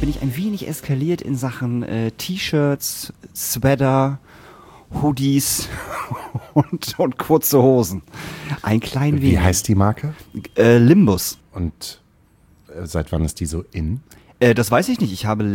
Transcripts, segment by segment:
bin ich ein wenig eskaliert in Sachen T-Shirts, Sweater, Hoodies und kurze Hosen. Ein klein wenig. Wie heißt die Marke? Limbus. Und seit wann ist die so in? Das weiß ich nicht. Ich habe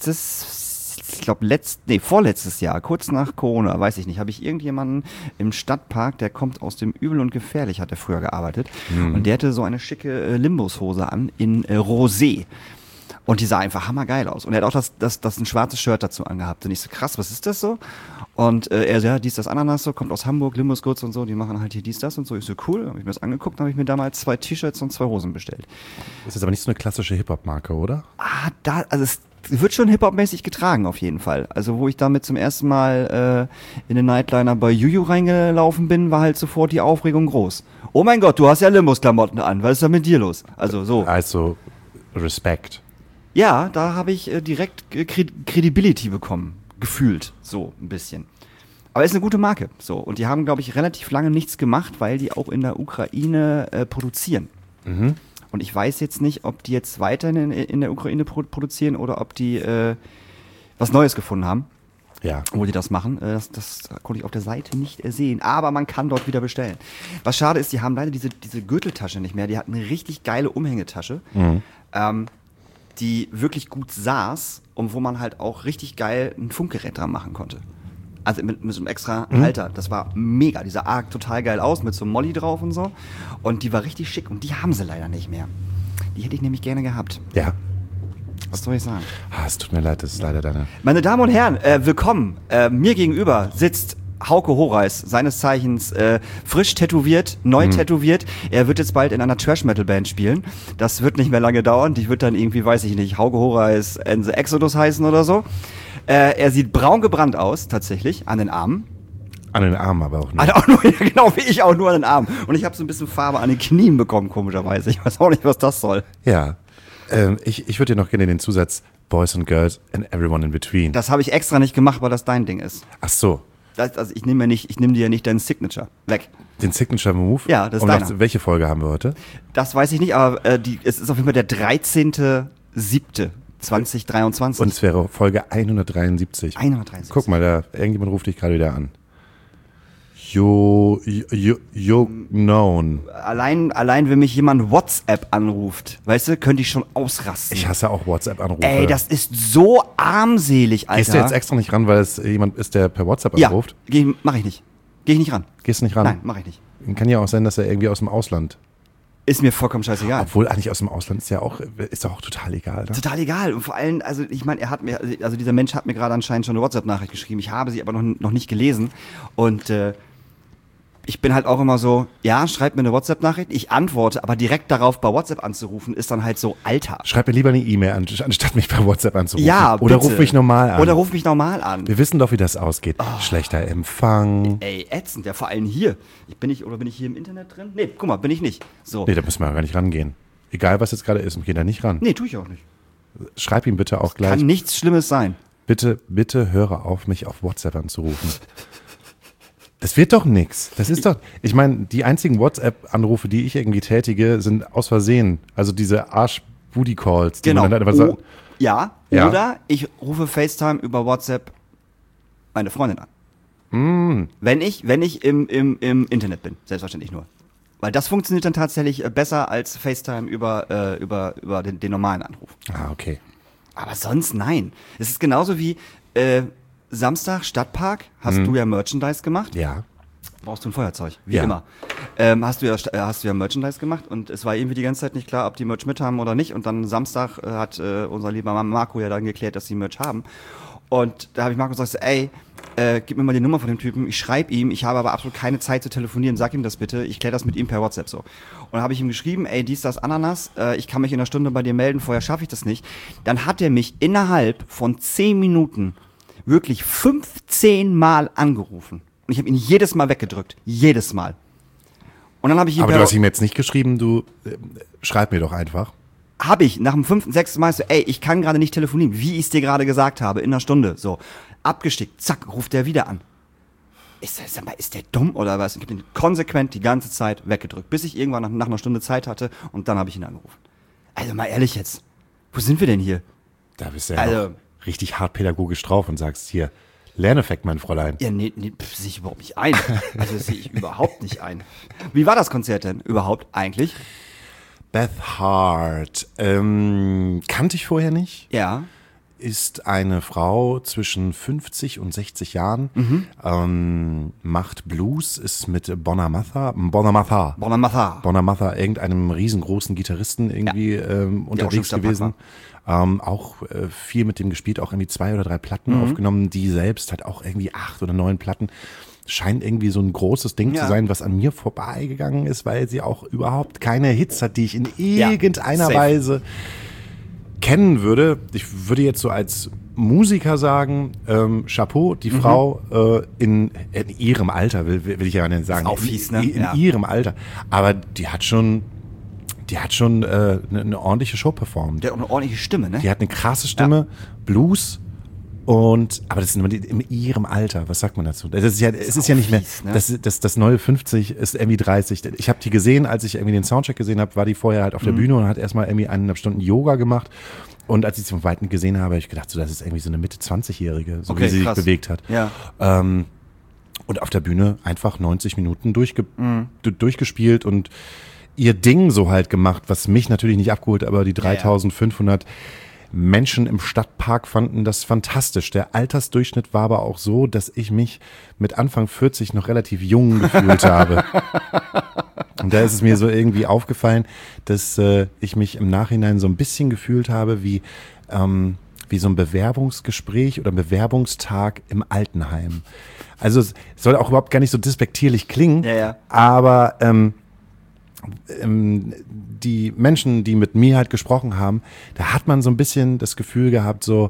vorletztes Jahr, kurz nach Corona, weiß ich nicht, habe ich irgendjemanden im Stadtpark, der kommt aus dem Übel und Gefährlich, hat er früher gearbeitet. Und der hatte so eine schicke Limbus-Hose an in Rosé. Und die sah einfach hammergeil aus. Und er hat auch das ein schwarzes Shirt dazu angehabt. Und ich so, krass, was ist das so? Und er so, ja, dies, das, Ananas, so, kommt aus Hamburg, Limbus Goods und so, die machen halt hier dies, das und so. Ich so, cool, habe ich mir das angeguckt, habe ich mir damals 2 T-Shirts und 2 Hosen bestellt. Das ist aber nicht so eine klassische Hip-Hop-Marke, oder? Also es wird schon Hip-Hop-mäßig getragen auf jeden Fall. Also wo ich damit zum ersten Mal in den Nightliner bei Juju reingelaufen bin, war halt sofort die Aufregung groß. Oh mein Gott, du hast ja Limbus-Klamotten an, was ist da mit dir los? Also so. Also Respekt. Ja, da habe ich direkt Credibility bekommen, gefühlt, so ein bisschen. Aber ist eine gute Marke, so. Und die haben, glaube ich, relativ lange nichts gemacht, weil die auch in der Ukraine produzieren. Mhm. Und ich weiß jetzt nicht, ob die jetzt weiterhin in der Ukraine produzieren oder ob die was Neues gefunden haben, wo die das machen. Das konnte ich auf der Seite nicht sehen. Aber man kann dort wieder bestellen. Was schade ist, die haben leider diese Gürteltasche nicht mehr. Die hatten eine richtig geile Umhängetasche. Die wirklich gut saß und wo man halt auch richtig geil ein Funkgerät dran machen konnte. Also mit so einem extra Halter. Das war mega. Die sah total geil aus mit so einem Molly drauf und so. Und die war richtig schick und die haben sie leider nicht mehr. Die hätte ich nämlich gerne gehabt. Ja. Was soll ich sagen? Es tut mir leid, das ist leider deine... Meine Damen und Herren, willkommen. Mir gegenüber sitzt Hauke Horeis, seines Zeichens frisch tätowiert, neu tätowiert. Er wird jetzt bald in einer Trash-Metal-Band spielen. Das wird nicht mehr lange dauern. Die wird dann irgendwie, weiß ich nicht, Hauke Horeis and the Exodus heißen oder so. Er sieht braun gebrannt aus, tatsächlich, an den Armen. An den Armen aber auch nur. Also auch nur, ja, genau, wie ich auch nur an den Armen. Und ich habe so ein bisschen Farbe an den Knien bekommen, komischerweise. Ich weiß auch nicht, was das soll. Ja, ich würde dir noch gerne den Zusatz Boys and Girls and Everyone in Between. Das habe ich extra nicht gemacht, weil das dein Ding ist. Ach so. Also ich nehme dir ja nicht deinen Signature weg. Den Signature Move? Ja, das ist deiner. Welche Folge haben wir heute? Das weiß ich nicht, aber es ist auf jeden Fall der 13.07.2023. Und es wäre Folge 173. 173. Guck mal, irgendjemand ruft dich gerade wieder an. Known. Allein wenn mich jemand WhatsApp anruft, weißt du, könnte ich schon ausrasten. Ich hasse auch WhatsApp-Anrufe. Ey, das ist so armselig, Alter. Gehst du jetzt extra nicht ran, weil es jemand ist, der per WhatsApp anruft? Ja, mach ich nicht. Geh ich nicht ran. Gehst du nicht ran? Nein, mach ich nicht. Kann ja auch sein, dass er irgendwie aus dem Ausland... Ist mir vollkommen scheißegal. Obwohl eigentlich aus dem Ausland ist doch auch total egal. Ne? Total egal. Und vor allem, also ich meine, dieser Mensch hat mir gerade anscheinend schon eine WhatsApp-Nachricht geschrieben. Ich habe sie aber noch nicht gelesen. Und ich bin halt auch immer so, ja, schreib mir eine WhatsApp-Nachricht, ich antworte, aber direkt darauf bei WhatsApp anzurufen, ist dann halt so, Alter. Schreib mir lieber eine E-Mail an, anstatt mich bei WhatsApp anzurufen. Ja, Oder bitte. ruf mich normal an. Wir wissen doch, wie das ausgeht. Schlechter Empfang. Ey, ätzend, ja, vor allem hier. Bin ich hier im Internet drin? Nee, guck mal, bin ich nicht. So. Nee, da müssen wir gar nicht rangehen. Egal, was jetzt gerade ist, geh da nicht ran. Nee, tue ich auch nicht. Schreib ihm bitte auch gleich. Kann nichts Schlimmes sein. Bitte höre auf, mich auf WhatsApp anzurufen. Das wird doch nix. Das ist doch, ich meine, die einzigen WhatsApp-Anrufe, die ich irgendwie tätige, sind aus Versehen. Also diese Arsch-Booty-Calls. Genau. Man dann sagt, oder ich rufe FaceTime über WhatsApp meine Freundin an. Wenn ich im Internet bin, selbstverständlich nur. Weil das funktioniert dann tatsächlich besser als FaceTime über den normalen Anruf. Ah, okay. Aber sonst nein. Es ist genauso wie Samstag, Stadtpark, hast du ja Merchandise gemacht. Ja. Brauchst du ein Feuerzeug, wie immer. Hast du ja Merchandise gemacht und es war irgendwie die ganze Zeit nicht klar, ob die Merch mit haben oder nicht. Und dann Samstag hat unser lieber Mann Marco ja dann geklärt, dass die Merch haben. Und da habe ich Marco gesagt, ey, gib mir mal die Nummer von dem Typen, ich schreibe ihm, ich habe aber absolut keine Zeit zu telefonieren, sag ihm das bitte, ich kläre das mit ihm per WhatsApp so. Und dann habe ich ihm geschrieben, ey, dies, das, Ananas, ich kann mich in einer Stunde bei dir melden, vorher schaffe ich das nicht. Dann hat er mich innerhalb von 10 Minuten wirklich 15 Mal angerufen. Und ich habe ihn jedes Mal weggedrückt. Jedes Mal. Und dann habe ich ihm... Aber du hast ihm jetzt nicht geschrieben, schreib mir doch einfach. Habe ich nach dem 5., 6. Mal so, ey, ich kann gerade nicht telefonieren, wie ich es dir gerade gesagt habe, in einer Stunde. So, abgestickt, zack, ruft der wieder an. Sag mal, ist der dumm oder was? Ich habe ihn konsequent die ganze Zeit weggedrückt, bis ich irgendwann nach einer Stunde Zeit hatte und dann habe ich ihn angerufen. Also mal ehrlich jetzt, wo sind wir denn hier? Da bist du ja noch richtig hart pädagogisch drauf und sagst hier, Lerneffekt, mein Fräulein. Ja, nee, sehe ich überhaupt nicht ein. Also das sehe ich überhaupt nicht ein. Wie war das Konzert denn überhaupt eigentlich? Beth Hart, kannte ich vorher nicht. Ja. Ist eine Frau zwischen 50 und 60 Jahren, macht Blues, ist mit Bonamassa, irgendeinem riesengroßen Gitarristen irgendwie unterwegs gewesen. Auch viel mit dem gespielt, auch irgendwie 2 oder 3 Platten aufgenommen, die selbst hat auch irgendwie 8 oder 9 Platten. Scheint irgendwie so ein großes Ding zu sein, was an mir vorbeigegangen ist, weil sie auch überhaupt keine Hits hat, die ich in irgendeiner Weise kennen würde. Ich würde jetzt so als Musiker sagen, Chapeau, die Frau in ihrem Alter, will ich ja nicht sagen. Ist auch fies, ne? In ihrem Alter. Aber die hat schon eine ordentliche Show performt. Die hat auch eine ordentliche Stimme, ne? Die hat eine krasse Stimme, Blues. Aber das ist nur in ihrem Alter. Was sagt man dazu? Es ist ja nicht mehr, fies, ne? das neue 50 ist irgendwie 30. Ich habe die gesehen, als ich irgendwie den Soundcheck gesehen habe, war die vorher halt auf der Bühne und hat erstmal irgendwie 1,5 Stunden Yoga gemacht. Und als ich sie von Weitem gesehen habe, habe ich gedacht, so, das ist irgendwie so eine Mitte-20-Jährige, so wie sie sich bewegt hat. Ja. Und auf der Bühne einfach 90 Minuten durchgespielt und ihr Ding so halt gemacht, was mich natürlich nicht abgeholt, aber die 3500 Menschen im Stadtpark fanden das fantastisch. Der Altersdurchschnitt war aber auch so, dass ich mich mit Anfang 40 noch relativ jung gefühlt habe. Und da ist es mir so irgendwie aufgefallen, dass ich mich im Nachhinein so ein bisschen gefühlt habe wie so ein Bewerbungsgespräch oder ein Bewerbungstag im Altenheim. Also es soll auch überhaupt gar nicht so despektierlich klingen, aber die Menschen, die mit mir halt gesprochen haben, da hat man so ein bisschen das Gefühl gehabt, so,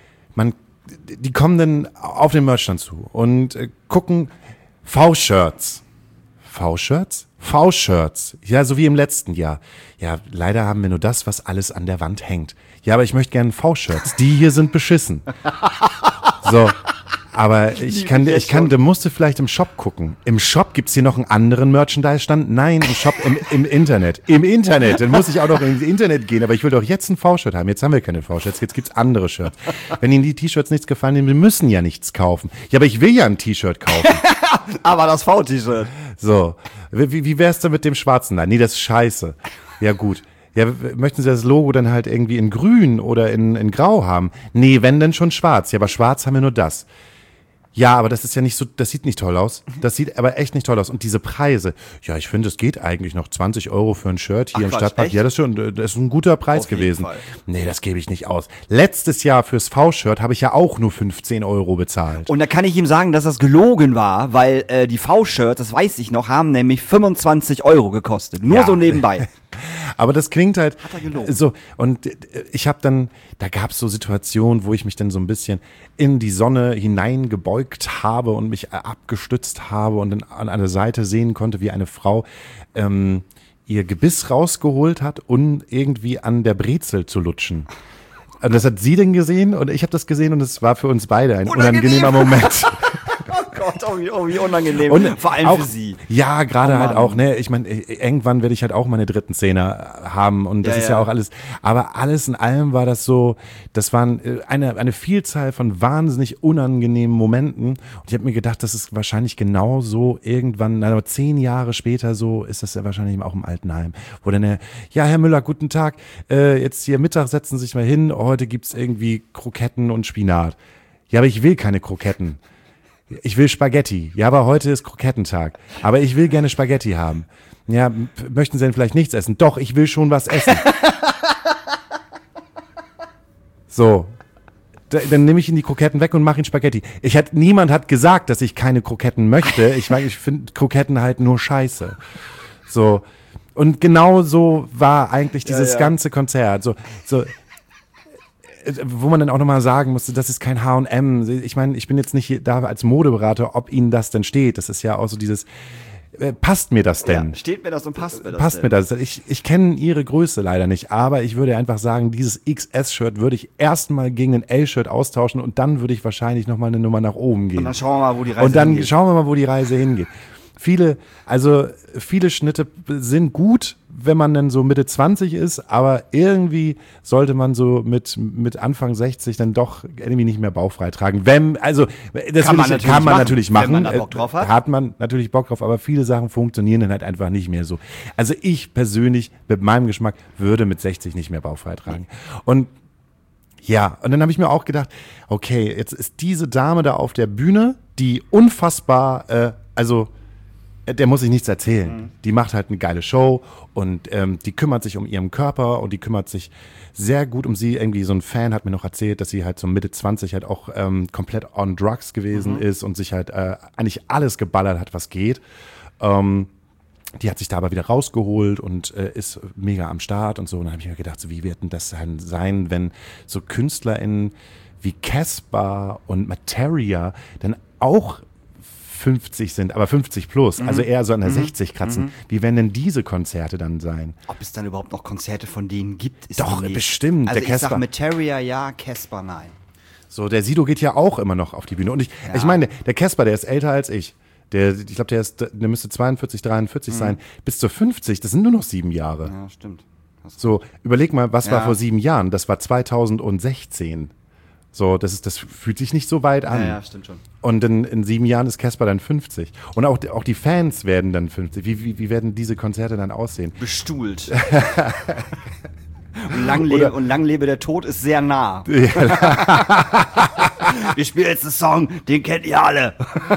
die kommen dann auf den Merchstand zu und gucken V-Shirts. V-Shirts? V-Shirts. Ja, so wie im letzten Jahr. Ja, leider haben wir nur das, was alles an der Wand hängt. Ja, aber ich möchte gerne V-Shirts. Die hier sind beschissen. So. Aber du musst vielleicht im Shop gucken. Im Shop gibt's hier noch einen anderen Merchandise-Stand? Nein, im Shop, im Internet. Im Internet. Dann muss ich auch noch ins Internet gehen. Aber ich will doch jetzt ein V-Shirt haben. Jetzt haben wir keine V-Shirts. Jetzt gibt's andere Shirts. Wenn Ihnen die T-Shirts nichts gefallen, wir müssen ja nichts kaufen. Ja, aber ich will ja ein T-Shirt kaufen. Aber das V-T-Shirt. So. Wie wär's denn mit dem schwarzen? Nein, nee, das ist scheiße. Ja, gut. Ja, möchten Sie das Logo dann halt irgendwie in grün oder in grau haben? Nee, wenn denn schon schwarz. Ja, aber schwarz haben wir nur das. Ja, aber das ist ja nicht so, das sieht nicht toll aus. Das sieht aber echt nicht toll aus. Und diese Preise, ja, ich finde, es geht eigentlich noch 20 € für ein Shirt hier im Stadtpark. Echt? Ja, das ist ein guter Preis gewesen. Fall. Nee, das gebe ich nicht aus. Letztes Jahr fürs V-Shirt habe ich ja auch nur 15 € bezahlt. Und da kann ich ihm sagen, dass das gelogen war, weil die V-Shirts, das weiß ich noch, haben nämlich 25 € gekostet. Nur so nebenbei. Aber das klingt halt Hat er gelogen. so. Und ich habe dann, da gab es so Situationen, wo ich mich dann so ein bisschen in die Sonne hineingebeugt habe und mich abgestützt habe und dann an einer Seite sehen konnte, wie eine Frau ihr Gebiss rausgeholt hat, um irgendwie an der Brezel zu lutschen. Und das hat sie denn gesehen und ich habe das gesehen und es war für uns beide ein unangenehmer Moment. Oh Gott, wie unangenehm. Und vor allem auch, für sie. Ja, gerade halt Mann. auch, ne? Ich meine, irgendwann werde ich halt auch meine dritten Zähne haben und das ist ja auch alles. Aber alles in allem war das so, das waren eine Vielzahl von wahnsinnig unangenehmen Momenten. Und ich habe mir gedacht, das ist wahrscheinlich genau so irgendwann, also 10 Jahre später so, ist das ja wahrscheinlich auch im Altenheim. Wo dann, ja, Herr Müller, guten Tag, jetzt hier Mittag setzen Sie sich mal hin, heute gibt's irgendwie Kroketten und Spinat. Ja, aber ich will keine Kroketten. Ich will Spaghetti. Ja, aber heute ist Krokettentag. Aber ich will gerne Spaghetti haben. Ja, möchten Sie denn vielleicht nichts essen? Doch, ich will schon was essen. So. Dann nehme ich Ihnen die Kroketten weg und mache Ihnen Spaghetti. Niemand hat gesagt, dass ich keine Kroketten möchte. Ich finde Kroketten halt nur scheiße. So. Und genau so war eigentlich dieses ganze Konzert. So, wo man dann auch nochmal sagen musste, das ist kein H&M. Ich meine, ich bin jetzt nicht da als Modeberater, ob Ihnen das denn steht. Das ist ja auch so dieses, passt mir das denn? Ja, steht mir das und passt mir das Passt denn? mir das? Ich kenne Ihre Größe leider nicht, aber ich würde einfach sagen, dieses XS-Shirt würde ich erstmal gegen ein L-Shirt austauschen und dann würde ich wahrscheinlich nochmal eine Nummer nach oben gehen. Und dann schauen wir mal, wo die Reise Und dann hingeht. schauen wir mal, wo die Reise hingeht. viele Schnitte sind gut, wenn man dann so Mitte 20 ist, aber irgendwie sollte man so mit Anfang 60 dann doch irgendwie nicht mehr bauchfrei tragen. Das kann man natürlich machen. Wenn man da Bock drauf hat. Hat man natürlich Bock drauf, aber viele Sachen funktionieren dann halt einfach nicht mehr so. Also ich persönlich, mit meinem Geschmack, würde mit 60 nicht mehr bauchfrei tragen. Und dann habe ich mir auch gedacht, okay, jetzt ist diese Dame da auf der Bühne, die unfassbar, der muss sich nichts erzählen. Die macht halt eine geile Show und die kümmert sich um ihren Körper und die kümmert sich sehr gut um sie. Irgendwie so ein Fan hat mir noch erzählt, dass sie halt so Mitte 20 halt auch komplett on drugs gewesen ist und sich halt eigentlich alles geballert hat, was geht. Die hat sich da aber wieder rausgeholt und ist mega am Start und so. Und dann habe ich mir gedacht, so, wie wird denn das sein, wenn so KünstlerInnen wie Caspar und Materia dann auch 50 sind, aber 50 plus, also eher so an der 60 kratzen. Wie werden denn diese Konzerte dann sein? Ob es dann überhaupt noch Konzerte von denen gibt, ist Doch, bestimmt. Also der ich sag Materia ja, Caspar nein. So, der Sido geht ja auch immer noch auf die Bühne. Und ich meine, der Caspar, der ist älter als ich. Ich glaube, der müsste 42, 43 sein. Bis zur 50, das sind nur noch 7 Jahre. Ja, stimmt. So, überleg mal, was war vor 7 Jahren? Das war 2016. So, das fühlt sich nicht so weit an. Ja, stimmt schon. Und in 7 Jahren ist Caspar dann 50. Und auch die Fans werden dann 50. Wie werden diese Konzerte dann aussehen? Bestuhlt. Und lang lebe der Tod ist sehr nah. Wir spielen jetzt einen Song, den kennt ihr alle.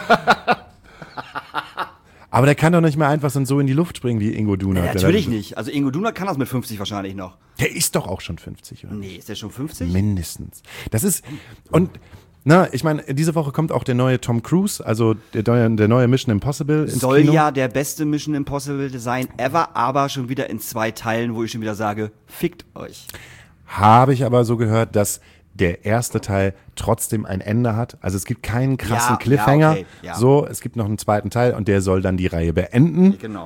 Aber der kann doch nicht mehr einfach so in die Luft springen wie Ingo Duna. Ja, natürlich nicht. Also Ingo Duna kann das mit 50 wahrscheinlich noch. Der ist doch auch schon 50, oder? Nee, ist der schon 50? Mindestens. Das ist, und, ich meine, diese Woche kommt auch der neue Tom Cruise, also der neue Mission Impossible ins Soll Kino. ja der beste Mission Impossible sein ever, aber schon wieder in 2 Teilen, wo ich schon wieder sage, fickt euch. Habe ich aber so gehört, dass der erste Teil trotzdem ein Ende hat. Also es gibt keinen krassen Cliffhanger. Okay, ja. So, es gibt noch einen zweiten Teil und der soll dann die Reihe beenden. Genau.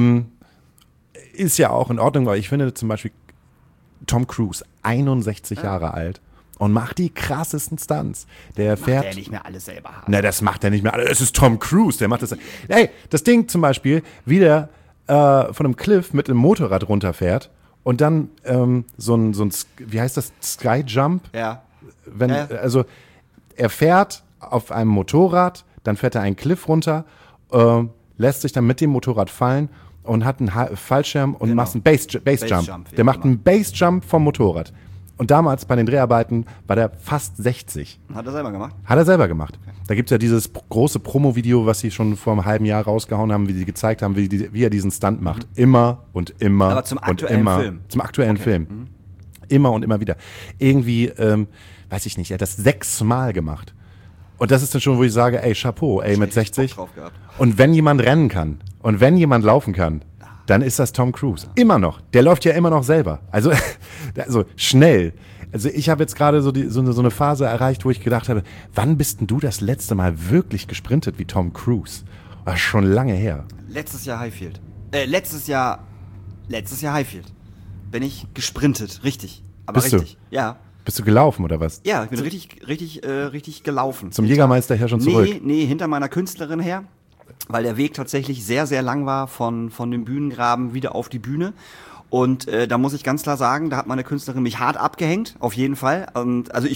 Ist ja auch in Ordnung, weil ich finde zum Beispiel Tom Cruise, 61 Jahre alt und macht die krassesten Stunts. Der fährt. Macht der nicht mehr alles selber haben. Na, das macht er nicht mehr. Es ist Tom Cruise, der macht das. Ey, das Ding zum Beispiel, wie der von einem Cliff mit dem Motorrad runterfährt und dann so ein, wie heißt das, Skyjump? Ja. Also er fährt auf einem Motorrad, dann fährt er einen Cliff runter, lässt sich dann mit dem Motorrad fallen und hat einen Fallschirm und macht einen Bassjump. Der macht einen Bassjump vom Motorrad. Und damals bei den Dreharbeiten war der fast 60. Hat er selber gemacht? Hat er selber gemacht. Da gibt es ja dieses große Promo-Video, was sie schon vor einem halben Jahr rausgehauen haben, wie sie gezeigt haben, wie er diesen Stunt macht. Immer und immer. Aber zum und aktuellen immer. Film? Zum aktuellen Film. Immer und immer wieder. Irgendwie, weiß ich nicht, er hat das 6 Mal gemacht. Und das ist dann schon, wo ich sage, ey, Chapeau, ey, mit 60. Bock drauf gehabt. Und wenn jemand rennen kann und wenn jemand laufen kann, dann ist das Tom Cruise. Immer noch. Der läuft ja immer noch selber. Also schnell. Also ich habe jetzt gerade so eine Phase erreicht, wo ich gedacht habe, wann bist denn du das letzte Mal wirklich gesprintet wie Tom Cruise? War schon lange her. Letztes Jahr Highfield. Letztes Jahr Highfield. Bin ich gesprintet. Richtig. Aber Bist du? richtig. Ja. Bist du gelaufen oder was? Ja, ich bin richtig gelaufen. Zum Jägermeister her schon zurück? Nee, hinter meiner Künstlerin her. Weil der Weg tatsächlich sehr, sehr lang war von dem Bühnengraben wieder auf die Bühne. Und da muss ich ganz klar sagen, da hat meine Künstlerin mich hart abgehängt, auf jeden Fall. Und also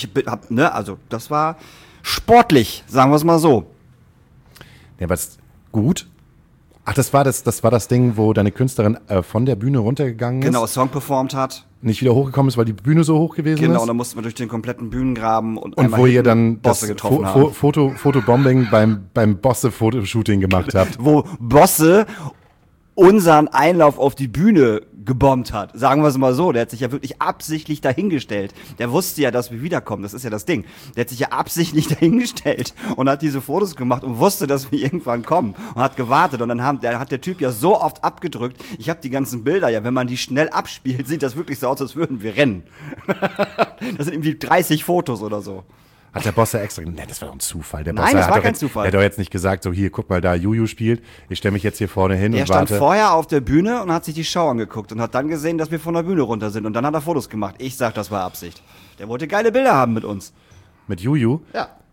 das war sportlich, sagen wir es mal so. Ja, was gut. Ach, das war das Ding, wo deine Künstlerin von der Bühne runtergegangen ist? Genau, Song performt hat. Nicht wieder hochgekommen ist, weil die Bühne so hoch gewesen ist? Genau, da mussten wir durch den kompletten Bühnengraben und wo ihr dann Bosse das getroffen haben. Fotobombing beim Bosse-Fotoshooting gemacht habt. Wo Bosse unseren Einlauf auf die Bühne gebombt hat. Sagen wir es mal so. Der hat sich ja wirklich absichtlich dahingestellt. Der wusste ja, dass wir wiederkommen. Das ist ja das Ding. Der hat sich ja absichtlich dahingestellt und hat diese Fotos gemacht und wusste, dass wir irgendwann kommen und hat gewartet. Und dann hat der Typ ja so oft abgedrückt. Ich habe die ganzen Bilder ja, wenn man die schnell abspielt, sieht das wirklich so aus, als würden wir rennen. Das sind irgendwie 30 Fotos oder so. Hat der Bosse extra, ne, das war doch ein Zufall. Der Nein, Bosse das war hat kein Zufall. Der hat doch jetzt nicht gesagt, so hier, guck mal da, Juju spielt, ich stelle mich jetzt hier vorne hin Er und stand warte. vorher auf der Bühne und hat sich die Show angeguckt und hat dann gesehen, dass wir von der Bühne runter sind und dann hat er Fotos gemacht. Ich sag, das war Absicht. Der wollte geile Bilder haben mit uns. Mit Juju? Ja.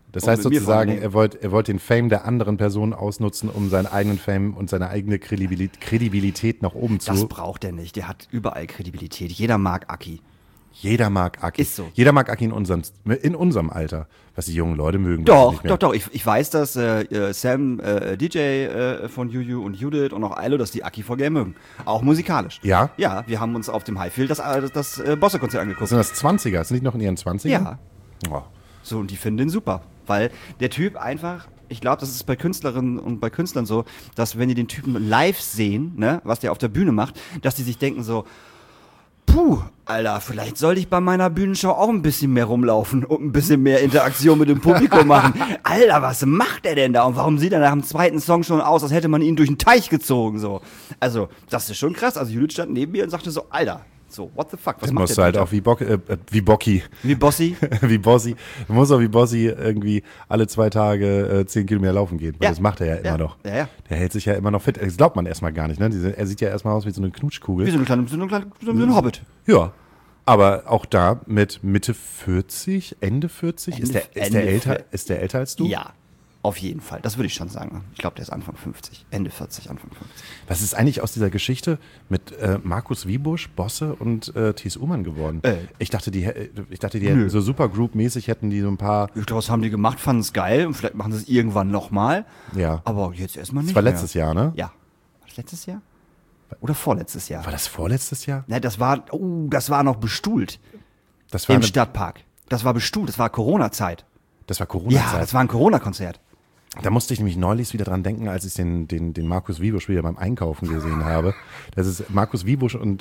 Das Und heißt mit mir sozusagen, vor er wollte den Fame der anderen Person ausnutzen, um seinen eigenen Fame und seine eigene Kredibilität nach oben Das zu. braucht er nicht. Der hat überall Kredibilität. Jeder mag Aki. Jeder mag Aki. Ist so. Jeder mag Aki in unserem Alter. Was die jungen Leute mögen. weiß ich Doch, nicht mehr. doch. Ich weiß, dass Sam, DJ von Juju und Judith und auch Ailo, dass die Aki voll gerne mögen. Auch musikalisch. Ja? Ja, wir haben uns auf dem Highfield das Bosse-Konzert angeguckt. Sind das 20er? Sind die noch in ihren 20ern? Ja. Oh. So, und die finden den super. Weil der Typ einfach, ich glaube, das ist bei Künstlerinnen und bei Künstlern so, dass wenn die den Typen live sehen, ne, was der auf der Bühne macht, dass die sich denken so, puh, Alter, vielleicht sollte ich bei meiner Bühnenshow auch ein bisschen mehr rumlaufen und ein bisschen mehr Interaktion mit dem Publikum machen. Alter, was macht er denn da? Und warum sieht er nach dem zweiten Song schon aus, als hätte man ihn durch den Teich gezogen? So. Also, das ist schon krass. Also Judith stand neben mir und sagte so, Alter, so, what the fuck, was Dann macht musst der du halt da? auch wie Bocki. Wie Bossi? Wie Bossi. Du musst auch wie Bossi irgendwie alle 2 Tage 10 Kilometer laufen gehen. Weil Ja. das macht er ja immer noch. Ja. Der hält sich ja immer noch fit. Das glaubt man erstmal gar nicht. Ne? Er sieht ja erstmal aus wie so eine Knutschkugel. Wie so ein Hobbit. Ja. Aber auch da mit Mitte 40, Ende 40. Ist der älter als du? Ja, auf jeden Fall. Das würde ich schon sagen. Ich glaube, der ist Anfang 50. Ende 40, Anfang 50. Was ist eigentlich aus dieser Geschichte mit Markus Wiebusch, Bosse und Thies Ullmann geworden? Ich dachte, die hätten so Supergroup-mäßig hätten die so ein paar. Daraus haben die gemacht, fanden es geil und vielleicht machen sie es irgendwann nochmal. Ja. Aber jetzt erstmal nicht. Das war mehr. letztes Jahr, ne? Ja. War das letztes Jahr? Oder vorletztes Jahr? War das vorletztes Jahr? Ne, das war noch bestuhlt Das war im Stadtpark. Das war bestuhlt, das war Corona-Zeit. Das war Ja, Corona-Zeit. das war ein Corona-Konzert. Da musste ich nämlich neulich wieder dran denken, als ich den Markus Wiebusch wieder beim Einkaufen gesehen habe. Das ist Markus Wiebusch und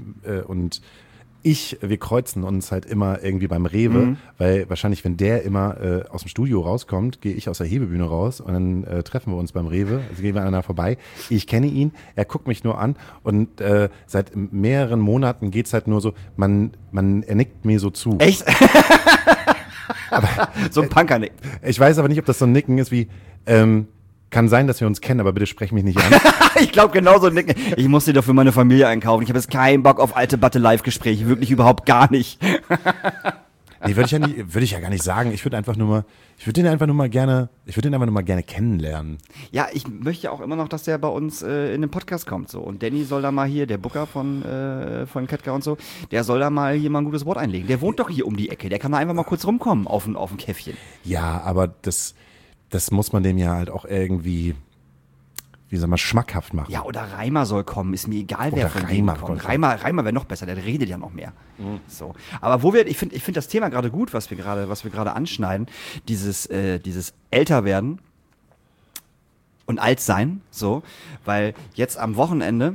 ich, wir kreuzen uns halt immer irgendwie beim Rewe, weil wahrscheinlich, wenn der immer aus dem Studio rauskommt, gehe ich aus der Hebebühne raus und dann treffen wir uns beim Rewe, also gehen wir aneinander vorbei. Ich kenne ihn, er guckt mich nur an und seit mehreren Monaten geht's halt nur so, er nickt mir so zu. Echt? So ein Punkernick. Ich weiß aber nicht, ob das so ein Nicken ist wie, kann sein, dass wir uns kennen, aber bitte sprech mich nicht an. Ich glaube genauso nicken. Ich muss dir doch für meine Familie einkaufen. Ich habe jetzt keinen Bock auf alte Batte-Live-Gespräche. Wirklich überhaupt gar nicht. Nee, würde ich ja gar nicht sagen. Ich würde den einfach nur mal gerne kennenlernen. Ja, ich möchte auch immer noch, dass der bei uns in den Podcast kommt. So. Und Danny soll da mal hier, der Booker von Ketka und so, der soll da mal hier mal ein gutes Wort einlegen. Der wohnt doch hier um die Ecke. Der kann da einfach mal kurz rumkommen auf ein Käffchen. Ja, aber das muss man dem ja halt auch irgendwie, wie soll man, schmackhaft machen. Ja, oder Reimer soll kommen. Ist mir egal, wer Oder von Reimer denen kommt. kommt. Reimer wäre noch besser. Der redet ja noch mehr. So. Aber ich finde das Thema gerade gut, was wir gerade anschneiden. Dieses Älterwerden und alt sein, so, weil jetzt am Wochenende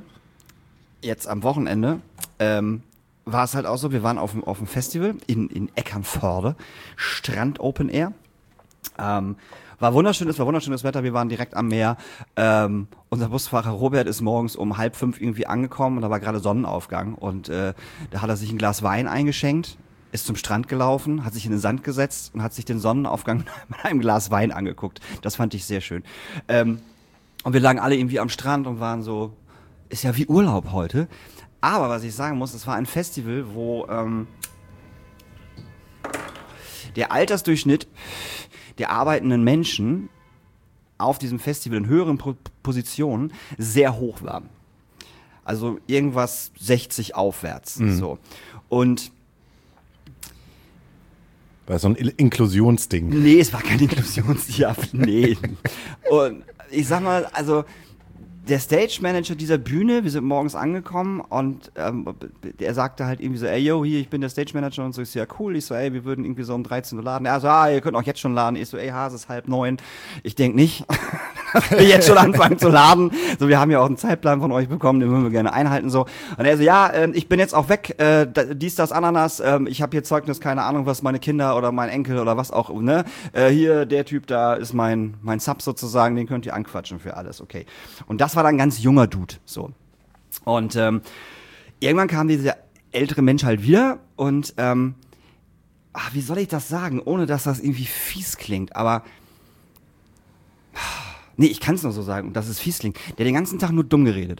war es halt auch so, wir waren auf dem Festival in Eckernförde, Strand Open Air. War wunderschönes Wetter, wir waren direkt am Meer. Unser Busfahrer Robert ist morgens um 4:30 irgendwie angekommen und da war gerade Sonnenaufgang und da hat er sich ein Glas Wein eingeschenkt, ist zum Strand gelaufen, hat sich in den Sand gesetzt und hat sich den Sonnenaufgang mit einem Glas Wein angeguckt. Das fand ich sehr schön. Und wir lagen alle irgendwie am Strand und waren so, ist ja wie Urlaub heute. Aber was ich sagen muss, es war ein Festival, wo der Altersdurchschnitt der arbeitenden Menschen auf diesem Festival in höheren Positionen sehr hoch war. Also irgendwas 60 aufwärts. So. Und War so ein Inklusionsding. nee, es war kein Inklusionsjahr. Nee. Und ich sag mal, also der Stage Manager dieser Bühne, wir sind morgens angekommen und er sagte halt irgendwie so, ey, yo, hier, ich bin der Stage Manager und so. Ich so, ja, cool. Ich so, ey, wir würden irgendwie so um 13 Uhr laden. Er so, ihr könnt auch jetzt schon laden. Ich so, ey, es ist 8:30. Ich denk nicht, dass wir jetzt schon anfangen zu laden. So, wir haben ja auch einen Zeitplan von euch bekommen, den würden wir gerne einhalten. So. Und er so, ja, ich bin jetzt auch weg. Dies, das, Ananas. Ich habe hier Zeugnis, keine Ahnung, was meine Kinder oder mein Enkel oder was auch, ne? Hier, der Typ da ist mein Sub sozusagen, den könnt ihr anquatschen für alles, okay. Und das war dann ein ganz junger Dude, so. Und irgendwann kam dieser ältere Mensch halt wieder und wie soll ich das sagen, ohne dass das irgendwie fies klingt, aber nee, ich kann es nur so sagen, dass es fies klingt. Der hat den ganzen Tag nur dumm geredet.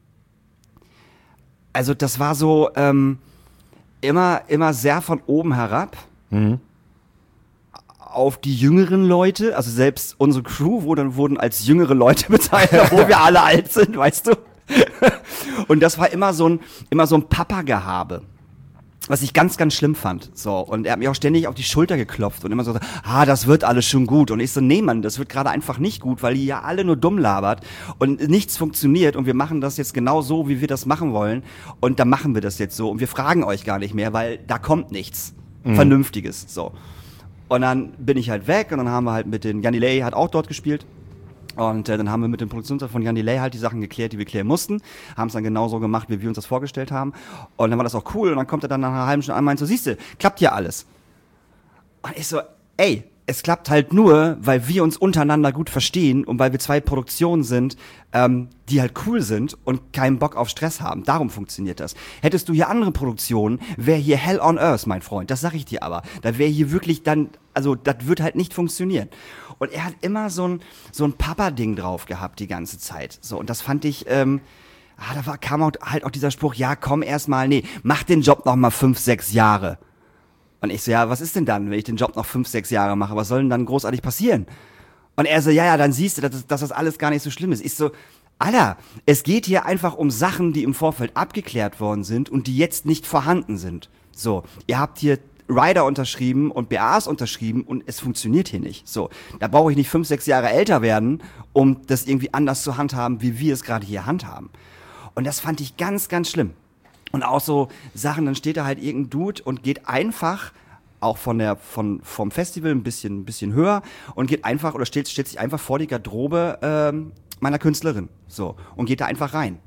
Also das war so immer sehr von oben herab. auf die jüngeren Leute, also selbst unsere Crew wurden als jüngere Leute bezeichnet, obwohl wir alle alt sind, weißt du? Und das war immer so ein Papa-Gehabe. Was ich ganz, ganz schlimm fand. So, und er hat mich auch ständig auf die Schulter geklopft und immer so, das wird alles schon gut. Und ich so, nee, Mann, das wird gerade einfach nicht gut, weil ihr ja alle nur dumm labert und nichts funktioniert und wir machen das jetzt genau so, wie wir das machen wollen. Und dann machen wir das jetzt so und wir fragen euch gar nicht mehr, weil da kommt nichts Vernünftiges. So. Und dann bin ich halt weg und dann haben wir halt mit den, Jan Delay hat auch dort gespielt. Und dann haben wir mit dem Produktionsleiter von Jan Delay halt die Sachen geklärt, die wir klären mussten. Haben es dann genauso gemacht, wie wir uns das vorgestellt haben. Und dann war das auch cool. Und dann kommt er dann nach einer halben Stunde an und meint so, siehste, klappt ja alles. Und ich so, ey, es klappt halt nur, weil wir uns untereinander gut verstehen und weil wir zwei Produktionen sind, die halt cool sind und keinen Bock auf Stress haben. Darum funktioniert das. Hättest du hier andere Produktionen, wäre hier Hell on Earth, mein Freund. Das sag ich dir aber. Da wäre hier wirklich dann, also das wird halt nicht funktionieren. Und er hat immer so ein Papa-Ding drauf gehabt die ganze Zeit. So, und das fand ich, kam halt auch dieser Spruch, ja, komm erstmal, nee, mach den Job noch mal 5, 6 Jahre. Und ich so, ja, was ist denn dann, wenn ich den Job noch 5, 6 Jahre mache? Was soll denn dann großartig passieren? Und er so, ja, dann siehst du, dass das alles gar nicht so schlimm ist. Ich so, Alter, es geht hier einfach um Sachen, die im Vorfeld abgeklärt worden sind und die jetzt nicht vorhanden sind. So, ihr habt hier Rider unterschrieben und BAs unterschrieben und es funktioniert hier nicht. So, da brauche ich nicht 5, 6 Jahre älter werden, um das irgendwie anders zu handhaben, wie wir es gerade hier handhaben. Und das fand ich ganz, ganz schlimm. Und auch so Sachen, dann steht da halt irgendein Dude und geht einfach auch vom Festival ein bisschen höher und geht einfach oder stellt sich einfach vor die Garderobe meiner Künstlerin. So, und geht da einfach rein.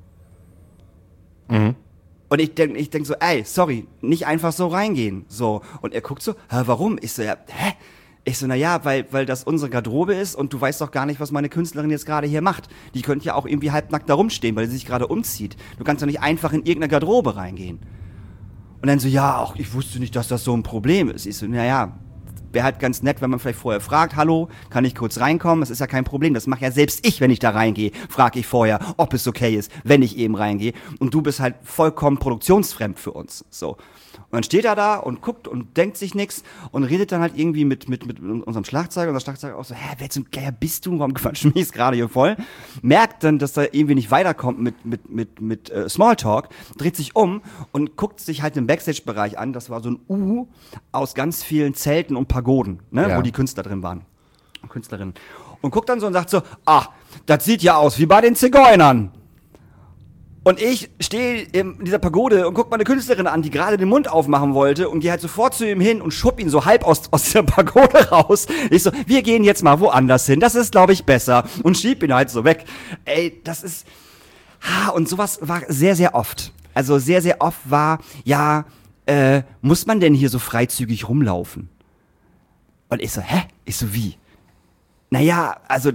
Mhm. Und ich denk so, ey, sorry, nicht einfach so reingehen. So. Und er guckt so, warum? Ich so, ja, hä? Ich so, naja, weil das unsere Garderobe ist und du weißt doch gar nicht, was meine Künstlerin jetzt gerade hier macht. Die könnte ja auch irgendwie halbnackt da rumstehen, weil sie sich gerade umzieht. Du kannst doch nicht einfach in irgendeine Garderobe reingehen. Und dann so, ja, auch ich wusste nicht, dass das so ein Problem ist. Ich so, naja, wäre halt ganz nett, wenn man vielleicht vorher fragt, hallo, kann ich kurz reinkommen? Das ist ja kein Problem, das mache ja selbst ich, wenn ich da reingehe, frage ich vorher, ob es okay ist, wenn ich eben reingehe. Und du bist halt vollkommen produktionsfremd für uns. So. Und dann steht er da und guckt und denkt sich nichts und redet dann halt irgendwie mit unserem Schlagzeuger. Und der Schlagzeuger auch so, wer zum Geier bist du? Warum quatschen wir jetzt gerade hier voll? Merkt dann, dass er irgendwie nicht weiterkommt mit Smalltalk, dreht sich um und guckt sich halt den Backstage-Bereich an. Das war so ein U aus ganz vielen Zelten und Pagoden, ne, wo die Künstler drin waren. Künstlerinnen. Und guckt dann so und sagt so, das sieht ja aus wie bei den Zigeunern. Und ich stehe in dieser Pagode und guck meine Künstlerin an, die gerade den Mund aufmachen wollte und gehe halt sofort zu ihm hin und schub ihn so halb aus dieser Pagode raus. Ich so, wir gehen jetzt mal woanders hin, das ist, glaube ich, besser. Und schieb ihn halt so weg. Ey, das ist... Und sowas war sehr, sehr oft. Also sehr, sehr oft war, ja, muss man denn hier so freizügig rumlaufen? Und ich so, Ich so, wie? Naja, also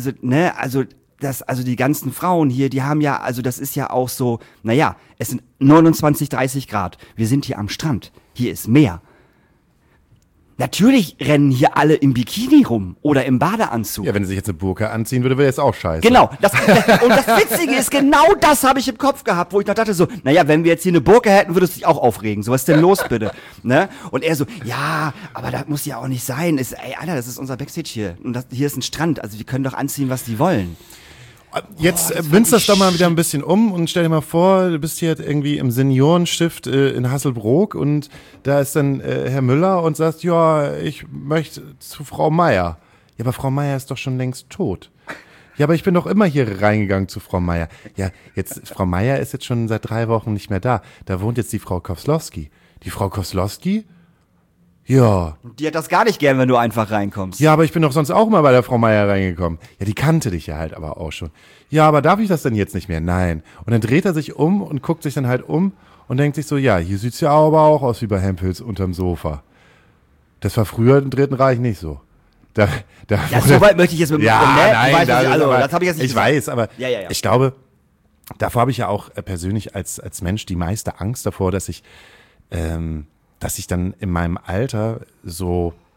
die ganzen Frauen hier, die haben ja, also das ist ja auch so, naja, es sind 29, 30 Grad. Wir sind hier am Strand. Hier ist Meer. Natürlich rennen hier alle im Bikini rum oder im Badeanzug. Ja, wenn sie sich jetzt eine Burka anziehen würde, wäre jetzt auch scheiße. Genau. Und das Witzige ist, genau das habe ich im Kopf gehabt, wo ich noch dachte so, naja, wenn wir jetzt hier eine Burka hätten, würdest du dich auch aufregen. So, was ist denn los, bitte? Ne? Und er so, ja, aber das muss ja auch nicht sein. Ey, Alter, das ist unser Backstage hier. Und hier ist ein Strand. Also wir können doch anziehen, was die wollen. Jetzt münzt das doch mal wieder ein bisschen um und stell dir mal vor, du bist hier irgendwie im Seniorenstift in Hasselbrook und da ist dann Herr Müller und sagt, ja, ich möchte zu Frau Meier. Ja, aber Frau Meier ist doch schon längst tot. Ja, aber ich bin doch immer hier reingegangen zu Frau Meier. Ja, jetzt, Frau Meier ist jetzt schon seit 3 Wochen nicht mehr da. Da wohnt jetzt die Frau Kowslowski. Die Frau Kowslowski? Ja. Die hat das gar nicht gern, wenn du einfach reinkommst. Ja, aber ich bin doch sonst auch mal bei der Frau Meier reingekommen. Ja, die kannte dich ja halt aber auch schon. Ja, aber darf ich das denn jetzt nicht mehr? Nein. Und dann dreht er sich um und guckt sich dann halt um und denkt sich so, ja, hier sieht's ja aber auch aus wie bei Hempels unterm Sofa. Das war früher im Dritten Reich nicht so. Ja, so weit möchte ich jetzt mit dem das habe ich jetzt nicht ich gesagt. weiß, aber ja. Ich glaube, davor habe ich ja auch persönlich als Mensch die meiste Angst davor, dass ich dann in meinem Alter so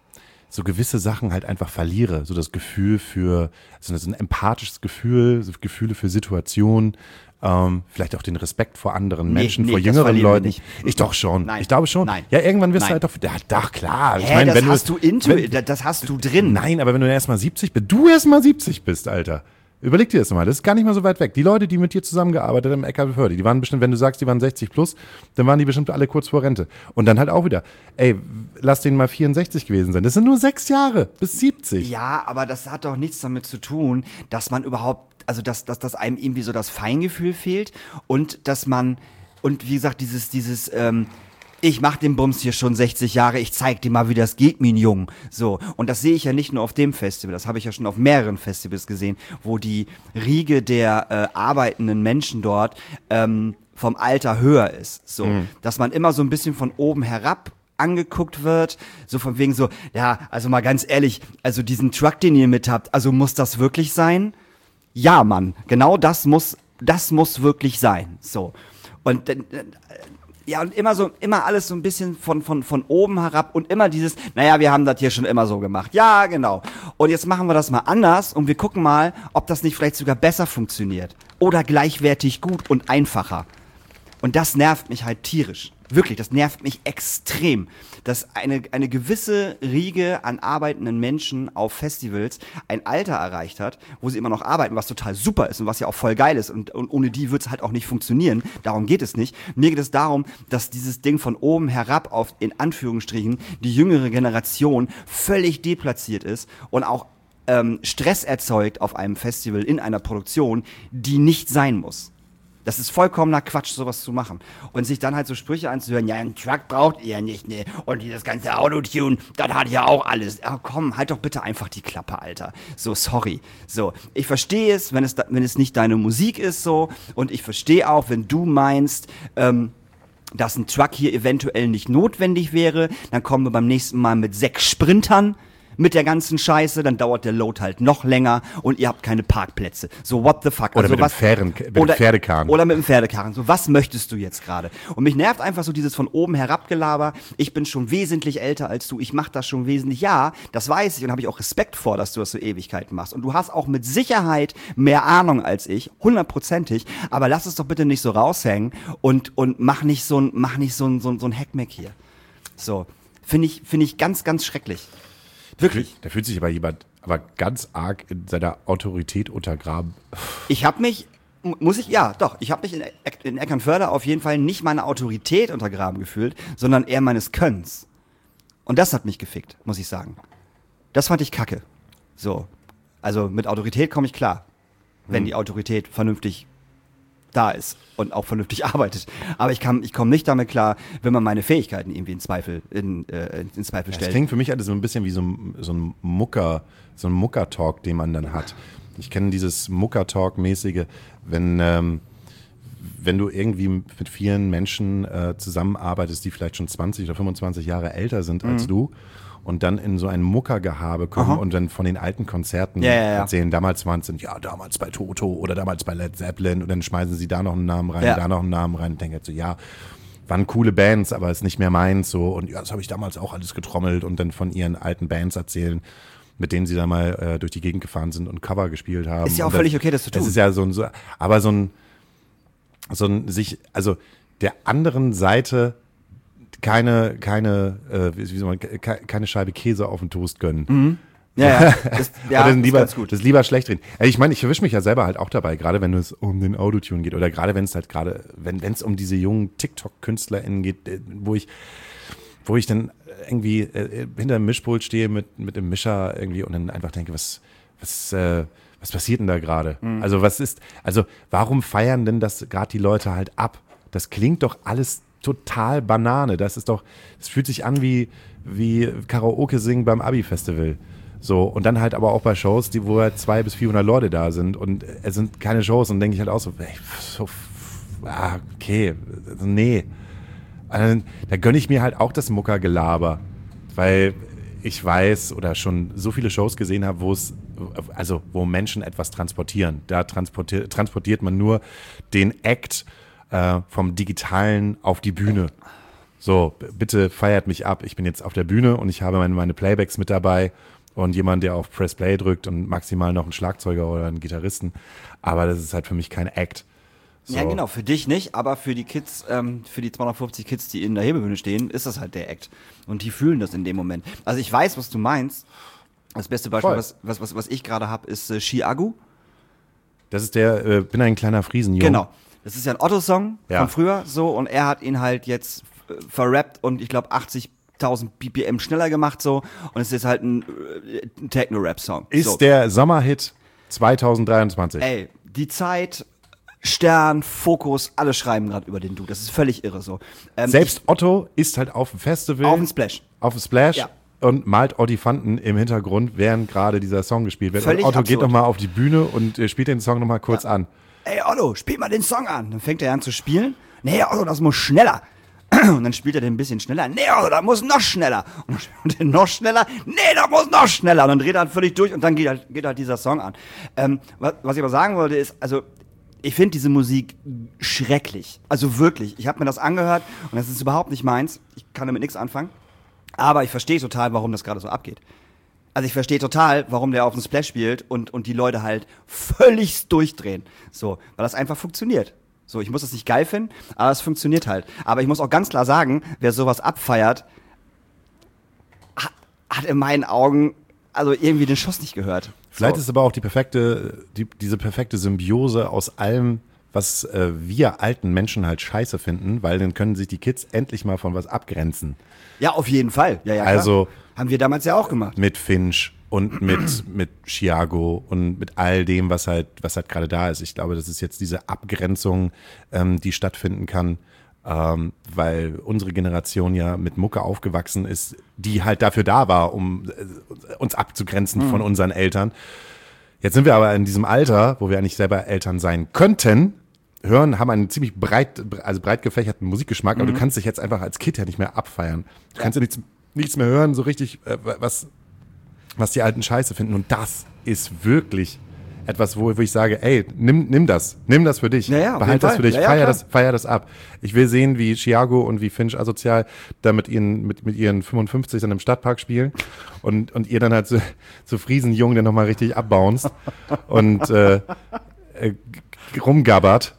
so gewisse Sachen halt einfach verliere. So das Gefühl für, so ein empathisches Gefühl, so Gefühle für Situationen, vielleicht auch den Respekt vor anderen Menschen, vor jüngeren Leuten. Ich doch schon. Nein. Ich glaube schon. Nein. Ja, irgendwann wirst Nein. du halt doch, ja, doch, klar. Ich Hä, meine, das hast das hast du drin. Nein, aber wenn du erst mal 70 bist, du erst mal 70 bist, Alter. Überleg dir das mal, das ist gar nicht mal so weit weg. Die Leute, die mit dir zusammengearbeitet haben im LKW, die waren bestimmt, wenn du sagst, die waren 60 plus, dann waren die bestimmt alle kurz vor Rente. Und dann halt auch wieder, ey, lass denen mal 64 gewesen sein. Das sind nur 6 Jahre bis 70. Ja, aber das hat doch nichts damit zu tun, dass man überhaupt, also dass einem irgendwie so das Feingefühl fehlt und dass man, und wie gesagt, ich mach den Bums hier schon 60 Jahre, ich zeig dir mal, wie das geht, mein Jung. So. Und das sehe ich ja nicht nur auf dem Festival, das habe ich ja schon auf mehreren Festivals gesehen, wo die Riege der arbeitenden Menschen dort vom Alter höher ist. So. Dass man immer so ein bisschen von oben herab angeguckt wird, so von wegen so, ja, also mal ganz ehrlich, also diesen Truck, den ihr mit habt, also muss das wirklich sein? Ja, Mann, genau das muss wirklich sein. So. Und ja, und immer alles so ein bisschen von oben herab und immer dieses, naja, wir haben das hier schon immer so gemacht. Ja, genau. Und jetzt machen wir das mal anders und wir gucken mal, ob das nicht vielleicht sogar besser funktioniert. Oder gleichwertig gut und einfacher. Und das nervt mich halt tierisch. Wirklich, das nervt mich extrem, dass eine gewisse Riege an arbeitenden Menschen auf Festivals ein Alter erreicht hat, wo sie immer noch arbeiten, was total super ist und was ja auch voll geil ist. Und ohne die wird es halt auch nicht funktionieren. Darum geht es nicht. Mir geht es darum, dass dieses Ding von oben herab auf, in Anführungsstrichen, die jüngere Generation völlig deplatziert ist und auch Stress erzeugt auf einem Festival, in einer Produktion, die nicht sein muss. Das ist vollkommener Quatsch, sowas zu machen. Und sich dann halt so Sprüche anzuhören, ja, einen Truck braucht ihr nicht, ne? Und dieses ganze Autotune, das hat ja auch alles. Ja, komm, halt doch bitte einfach die Klappe, Alter. So, sorry. So, ich verstehe es, wenn es nicht deine Musik ist, so. Und ich verstehe auch, wenn du meinst, dass ein Truck hier eventuell nicht notwendig wäre, dann kommen wir beim nächsten Mal mit 6 Sprintern mit der ganzen Scheiße, dann dauert der Load halt noch länger und ihr habt keine Parkplätze. So, what the fuck? Oder also, mit dem Pferdekarren. Oder mit dem Pferdekarren. So, was möchtest du jetzt gerade? Und mich nervt einfach so dieses von oben herabgelaber. Ich bin schon wesentlich älter als du. Ich mach das schon wesentlich. Ja, das weiß ich und habe ich auch Respekt vor, dass du das so Ewigkeiten machst. Und du hast auch mit Sicherheit mehr Ahnung als ich, 100%. Aber lass es doch bitte nicht so raushängen und mach nicht so ein Heckmeck hier. So, finde ich ganz, ganz schrecklich. Wirklich. Da fühlt sich aber jemand ganz arg in seiner Autorität untergraben. Ich habe mich in Eckernförde auf jeden Fall nicht meine Autorität untergraben gefühlt, sondern eher meines Könnens. Und das hat mich gefickt, muss ich sagen. Das fand ich kacke. So. Also mit Autorität komme ich klar. Wenn die Autorität vernünftig da ist und auch vernünftig arbeitet. Aber ich komme nicht damit klar, wenn man meine Fähigkeiten irgendwie in Zweifel stellt. Das klingt für mich alles so ein bisschen wie so ein Mucker-Talk, den man dann hat. Ich kenne dieses Mucker-Talk-mäßige, wenn du irgendwie mit vielen Menschen zusammenarbeitest, die vielleicht schon 20 oder 25 Jahre älter sind als du und dann in so ein Muckergehabe kommen und dann von den alten Konzerten erzählen, damals waren es damals bei Toto oder damals bei Led Zeppelin und dann schmeißen sie da noch einen Namen rein, da noch einen Namen rein und denken halt so, ja, waren coole Bands, aber ist nicht mehr meins so und ja, das habe ich damals auch alles getrommelt und dann von ihren alten Bands erzählen, mit denen sie da mal durch die Gegend gefahren sind und Cover gespielt haben. Ist ja auch völlig okay, das zu tun. Das ist ja aber der anderen Seite keine Scheibe Käse auf den Toast gönnen. Ja, das ist ganz gut. Das lieber schlecht reden. Ich meine, ich erwische mich ja selber halt auch dabei, gerade wenn es um den Autotune geht oder gerade wenn es um diese jungen TikTok-KünstlerInnen geht, wo ich dann irgendwie hinter dem Mischpult stehe mit dem Mischer irgendwie und dann einfach denke, was passiert denn da gerade? Also warum feiern denn das gerade die Leute halt ab? Das klingt doch alles total Banane. Das fühlt sich an wie Karaoke singen beim Abi-Festival. So, und dann halt aber auch bei Shows, wo halt 200 bis 400 Leute da sind und es sind keine Shows und denke ich halt auch so, okay, nee. Also, da gönne ich mir halt auch das Muckergelaber, weil ich weiß oder schon so viele Shows gesehen habe, wo Menschen etwas transportieren. Da transportiert man nur den Act vom Digitalen auf die Bühne. So, bitte feiert mich ab. Ich bin jetzt auf der Bühne und ich habe meine Playbacks mit dabei und jemand, der auf Press Play drückt und maximal noch einen Schlagzeuger oder einen Gitarristen. Aber das ist halt für mich kein Act. So. Ja, genau, für dich nicht, aber für die Kids, für die 250 Kids, die in der Hebebühne stehen, ist das halt der Act. Und die fühlen das in dem Moment. Also ich weiß, was du meinst. Das beste Beispiel, was ich gerade habe, ist Chiago. Das ist der Bin ein kleiner Friesenjunge. Genau. Das ist ja ein Otto-Song von früher so und er hat ihn halt jetzt verrappt und ich glaube 80.000 BPM schneller gemacht so und es ist halt ein Techno-Rap-Song. Ist so. der Sommerhit 2023. Ey, die Zeit, Stern, Fokus, alle schreiben gerade über den Dude. Das ist völlig irre so. Selbst Otto ist halt auf dem Festival. Auf dem Splash. Auf dem Splash. Ja. Und malt Oddifanten im Hintergrund, während gerade dieser Song gespielt wird. Völlig und Otto absurd. geht nochmal auf die Bühne und spielt den Song nochmal kurz an. Ey Otto, spiel mal den Song an. Dann fängt er an zu spielen. Nee, Otto, das muss schneller. Und dann spielt er den ein bisschen schneller. Nee, Otto, das muss noch schneller. Und dann spielt er noch schneller. Nee, das muss noch schneller. Und dann dreht er halt völlig durch und dann geht halt dieser Song an. Was ich aber sagen wollte ist, also ich finde diese Musik schrecklich. Also wirklich. Ich habe mir das angehört und das ist überhaupt nicht meins. Ich kann damit nichts anfangen. Aber ich verstehe total, warum das gerade so abgeht. Also ich verstehe total, warum der auf dem Splash spielt und die Leute halt völlig durchdrehen. So, weil das einfach funktioniert. So, ich muss das nicht geil finden, aber es funktioniert halt. Aber ich muss auch ganz klar sagen, wer sowas abfeiert, hat in meinen Augen also irgendwie den Schuss nicht gehört. Vielleicht so. ist aber auch diese perfekte Symbiose aus allem, was wir alten Menschen halt scheiße finden, weil dann können sich die Kids endlich mal von was abgrenzen. Ja, auf jeden Fall. Ja, klar. Also haben wir damals ja auch gemacht. Mit Finch und mit Chiago und mit all dem, was halt gerade da ist. Ich glaube, das ist jetzt diese Abgrenzung, die stattfinden kann, weil unsere Generation ja mit Mucke aufgewachsen ist, die halt dafür da war, um uns abzugrenzen von unseren Eltern. Jetzt sind wir aber in diesem Alter, wo wir eigentlich selber Eltern sein könnten, haben einen ziemlich breit gefächerten Musikgeschmack, aber du kannst dich jetzt einfach als Kind ja nicht mehr abfeiern. Du kannst ja nichts mehr hören, so richtig, was die Alten scheiße finden. Und das ist wirklich etwas, wo ich sage, ey, nimm das für dich. Ja, behalt das für dich, ja, feier das ab. Ich will sehen, wie Chiago und wie Finch asozial da mit ihren 55 dann im Stadtpark spielen und ihr dann halt so Friesenjungen dann nochmal richtig abbounst und rumgabbert.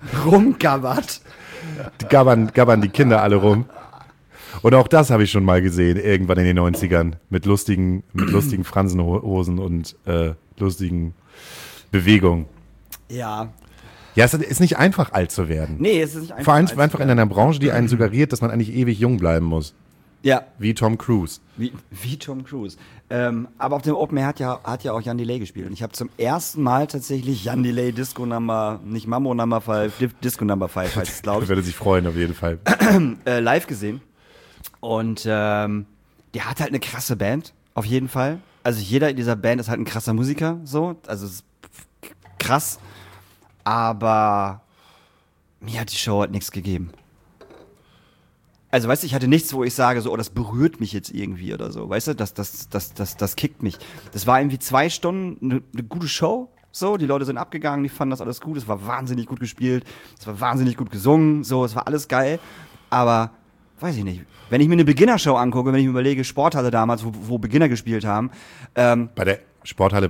Gabbern die Kinder alle rum. Und auch das habe ich schon mal gesehen, irgendwann in den 90ern, mit lustigen Fransenhosen und lustigen Bewegungen. Ja. Ja, es ist nicht einfach, alt zu werden. Nee, es ist nicht einfach. Vor allem einfach in einer Branche, die einen suggeriert, dass man eigentlich ewig jung bleiben muss. Ja. Wie Tom Cruise. Wie Tom Cruise. Aber auf dem Open Air hat ja auch Jan Delay gespielt. Und ich habe zum ersten Mal tatsächlich Jan Delay Disco Number, nicht Mambo Number 5, Disco Number 5 heißt es, glaube ich. Würde sich freuen, auf jeden Fall. Live gesehen. Und der hat halt eine krasse Band, auf jeden Fall. Also jeder in dieser Band ist halt ein krasser Musiker, so. Also es ist krass. Aber mir hat die Show halt nichts gegeben. Also, weißt du, ich hatte nichts, wo ich sage, so, oh, das berührt mich jetzt irgendwie oder so. Weißt du, das kickt mich. Das war irgendwie 2 Stunden eine gute Show. So, die Leute sind abgegangen, die fanden das alles gut. Es war wahnsinnig gut gespielt. Es war wahnsinnig gut gesungen. So, es war alles geil. Aber, weiß ich nicht. Wenn ich mir eine Beginner-Show angucke, wenn ich mir überlege, Sporthalle damals, wo Beginner gespielt haben. Bei der Sporthalle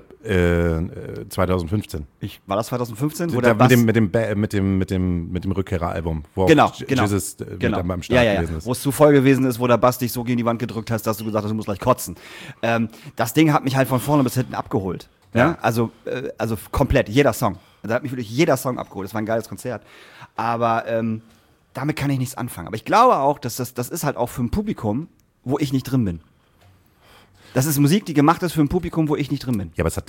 2015. War das 2015? Wo Da, der Bass mit dem Rückkehreralbum, wo Genau. auch Jesus mit am Start ja. gewesen ist. Wo es zu voll gewesen ist, wo der Bass dich so gegen die Wand gedrückt hast, dass du gesagt hast, du musst gleich kotzen. Das Ding hat mich halt von vorne bis hinten abgeholt. Ja? Also komplett, jeder Song. Da hat mich wirklich jeder Song abgeholt. Das war ein geiles Konzert. Aber damit kann ich nichts anfangen. Aber ich glaube auch, dass das ist halt auch für ein Publikum, wo ich nicht drin bin. Das ist Musik, die gemacht ist für ein Publikum, wo ich nicht drin bin. Ja, aber es hat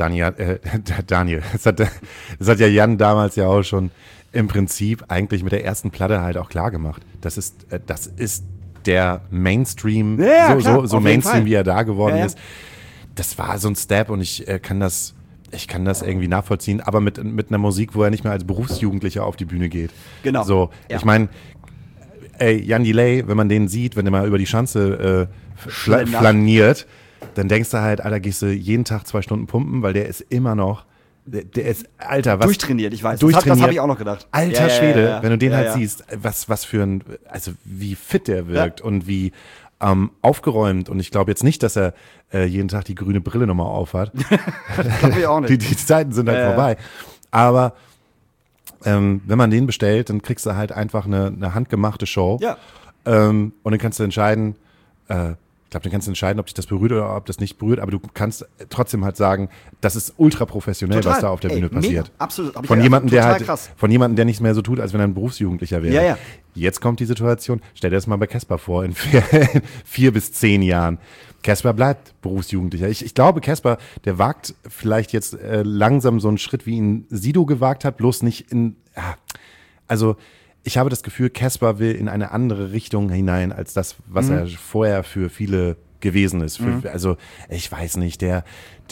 das hat ja Jan damals ja auch schon im Prinzip eigentlich mit der ersten Platte halt auch klar gemacht. Das ist der Mainstream, Ja, so klar, auf jeden Mainstream, Fall. wie er da geworden Ja. ist. Das war so ein Step und ich kann das irgendwie nachvollziehen, aber mit einer Musik, wo er nicht mehr als Berufsjugendlicher auf die Bühne geht. Genau. So, Ja. ich meine, Jan Delay, wenn man den sieht, wenn der mal über die Schanze flaniert, dann denkst du halt, Alter, gehst du jeden Tag 2 Stunden pumpen, weil der ist immer noch der ist, Alter, was. Durchtrainiert, ich weiß. Durchtrainiert. Das habe ich auch noch gedacht. Alter Schwede, wenn du den halt ja. siehst, was für ein, also wie fit der wirkt und wie aufgeräumt. Und ich glaube jetzt nicht, dass er jeden Tag die grüne Brille nochmal aufhat. Das glaube ich auch nicht. Die Zeiten sind halt vorbei. Aber wenn man den bestellt, dann kriegst du halt einfach eine handgemachte Show. Ja. Und dann kannst du entscheiden, ob dich das berührt oder ob das nicht berührt, aber du kannst trotzdem halt sagen, das ist ultra professionell, Total. was da auf der Bühne passiert. Mega, absolut. Von jemandem, krass. von jemandem, der nicht mehr so tut, als wenn er ein Berufsjugendlicher wäre. Ja. Jetzt kommt die Situation, stell dir das mal bei Casper vor, in 4 bis 10 Jahren. Casper bleibt Berufsjugendlicher. Ich glaube, Casper, der wagt vielleicht jetzt langsam so einen Schritt, wie ihn Sido gewagt hat, bloß nicht also ich habe das Gefühl, Casper will in eine andere Richtung hinein, als das, was er vorher für viele gewesen ist. Also, ich weiß nicht, der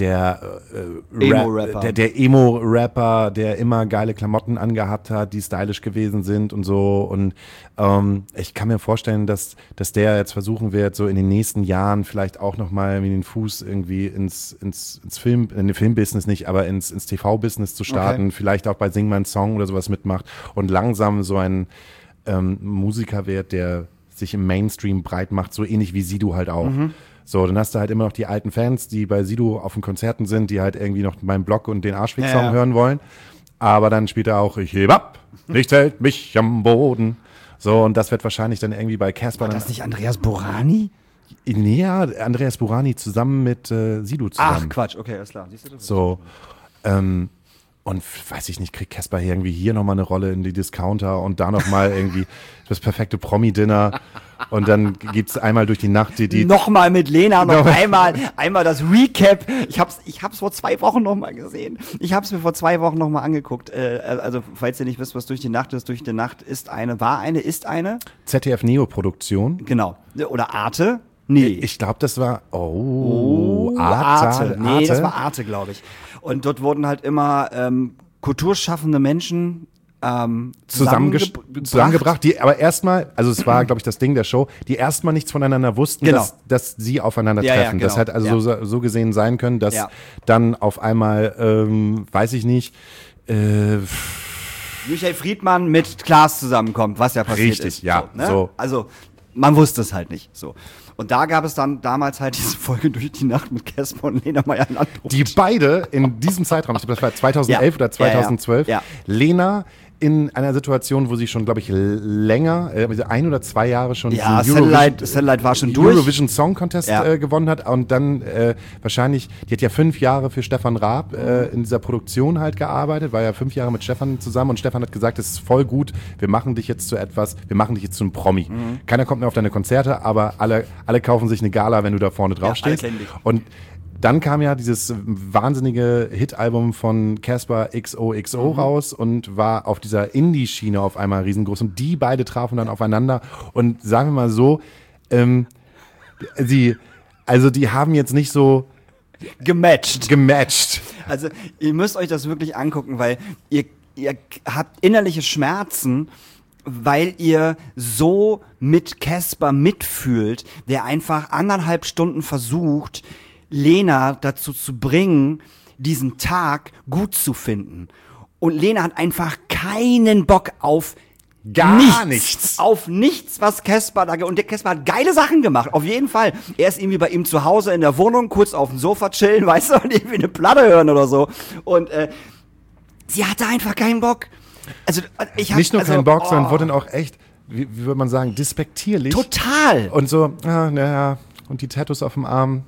Emo-Rapper. Der Emo-Rapper, der immer geile Klamotten angehabt hat, die stylisch gewesen sind und so. Und ich kann mir vorstellen, dass der jetzt versuchen wird, so in den nächsten Jahren vielleicht auch nochmal mit den Fuß irgendwie ins Filmbusiness nicht, aber ins TV-Business zu starten, vielleicht auch bei Sing My Song oder sowas mitmacht und langsam so ein Musiker wird, der sich im Mainstream breit macht, so ähnlich wie Sido halt auch. So, dann hast du halt immer noch die alten Fans, die bei Sido auf den Konzerten sind, die halt irgendwie noch meinen Blog und den Arschweg-Song hören wollen. Aber dann spielt er auch, ich heb ab, nichts hält mich am Boden. So, und das wird wahrscheinlich dann irgendwie bei Casper. War das nicht Andreas Burani? Ja, Andreas Burani zusammen mit Sido zusammen. Ach, Quatsch, okay, alles klar. Siehst du das? So, und weiß ich nicht, kriegt Casper irgendwie hier nochmal eine Rolle in die Discounter und da nochmal irgendwie das perfekte Promi-Dinner und dann gibt's einmal durch die Nacht die nochmal mit Lena, noch einmal das Recap. Ich hab's vor 2 Wochen nochmal gesehen. Ich hab's mir vor 2 Wochen nochmal angeguckt. Also, falls ihr nicht wisst, was durch die Nacht ist, durch die Nacht ist eine ZDF-Neo-Produktion. Genau. Oder Arte. Nee. Ich glaube, das war Arte. Nee, das war Arte, glaube ich. Und dort wurden halt immer kulturschaffende Menschen zusammengebracht, die aber erstmal, also es war, glaube ich, das Ding der Show, die erstmal nichts voneinander wussten, genau. dass sie aufeinander treffen. Ja, genau. Das hätte also so gesehen sein können, dass dann auf einmal, weiß ich nicht, Michael Friedmann mit Klaas zusammenkommt, was ja passiert ist. Richtig, ja. So, ne? So. Also, man wusste es halt nicht. So. Und da gab es dann damals halt diese Folge durch die Nacht mit Casper und Lena Meyer-Landrut. Die beide in diesem Zeitraum, ich glaube, das war 2011 oder 2012, Lena in einer Situation, wo sie schon, glaube ich, länger, 1 oder 2 Jahre schon Satellite war schon durch. Eurovision Song Contest gewonnen hat und dann wahrscheinlich, die hat ja 5 Jahre für Stefan Raab in dieser Produktion halt gearbeitet, war ja 5 Jahre mit Stefan zusammen und Stefan hat gesagt, es ist voll gut, wir machen dich jetzt zu einem Promi. Keiner kommt mehr auf deine Konzerte, aber alle kaufen sich eine Gala, wenn du da vorne drauf stehst. Und dann kam ja dieses wahnsinnige Hit-Album von Casper XOXO raus und war auf dieser Indie-Schiene auf einmal riesengroß. Und die beide trafen dann aufeinander. Und sagen wir mal so, die haben jetzt nicht so gematcht. Also ihr müsst euch das wirklich angucken, weil ihr habt innerliche Schmerzen, weil ihr so mit Casper mitfühlt, der einfach 1,5 Stunden versucht, Lena dazu zu bringen, diesen Tag gut zu finden. Und Lena hat einfach keinen Bock auf nichts. Auf nichts, was Casper da... Und der Casper hat geile Sachen gemacht, auf jeden Fall. Er ist irgendwie bei ihm zu Hause in der Wohnung, kurz auf dem Sofa chillen, weißt du, und irgendwie eine Platte hören oder so. Und sie hatte einfach keinen Bock. Also, nicht nur keinen Bock, sondern wurde dann auch echt, wie würde man sagen, despektierlich. Total. Und so, und die Tattoos auf dem Arm...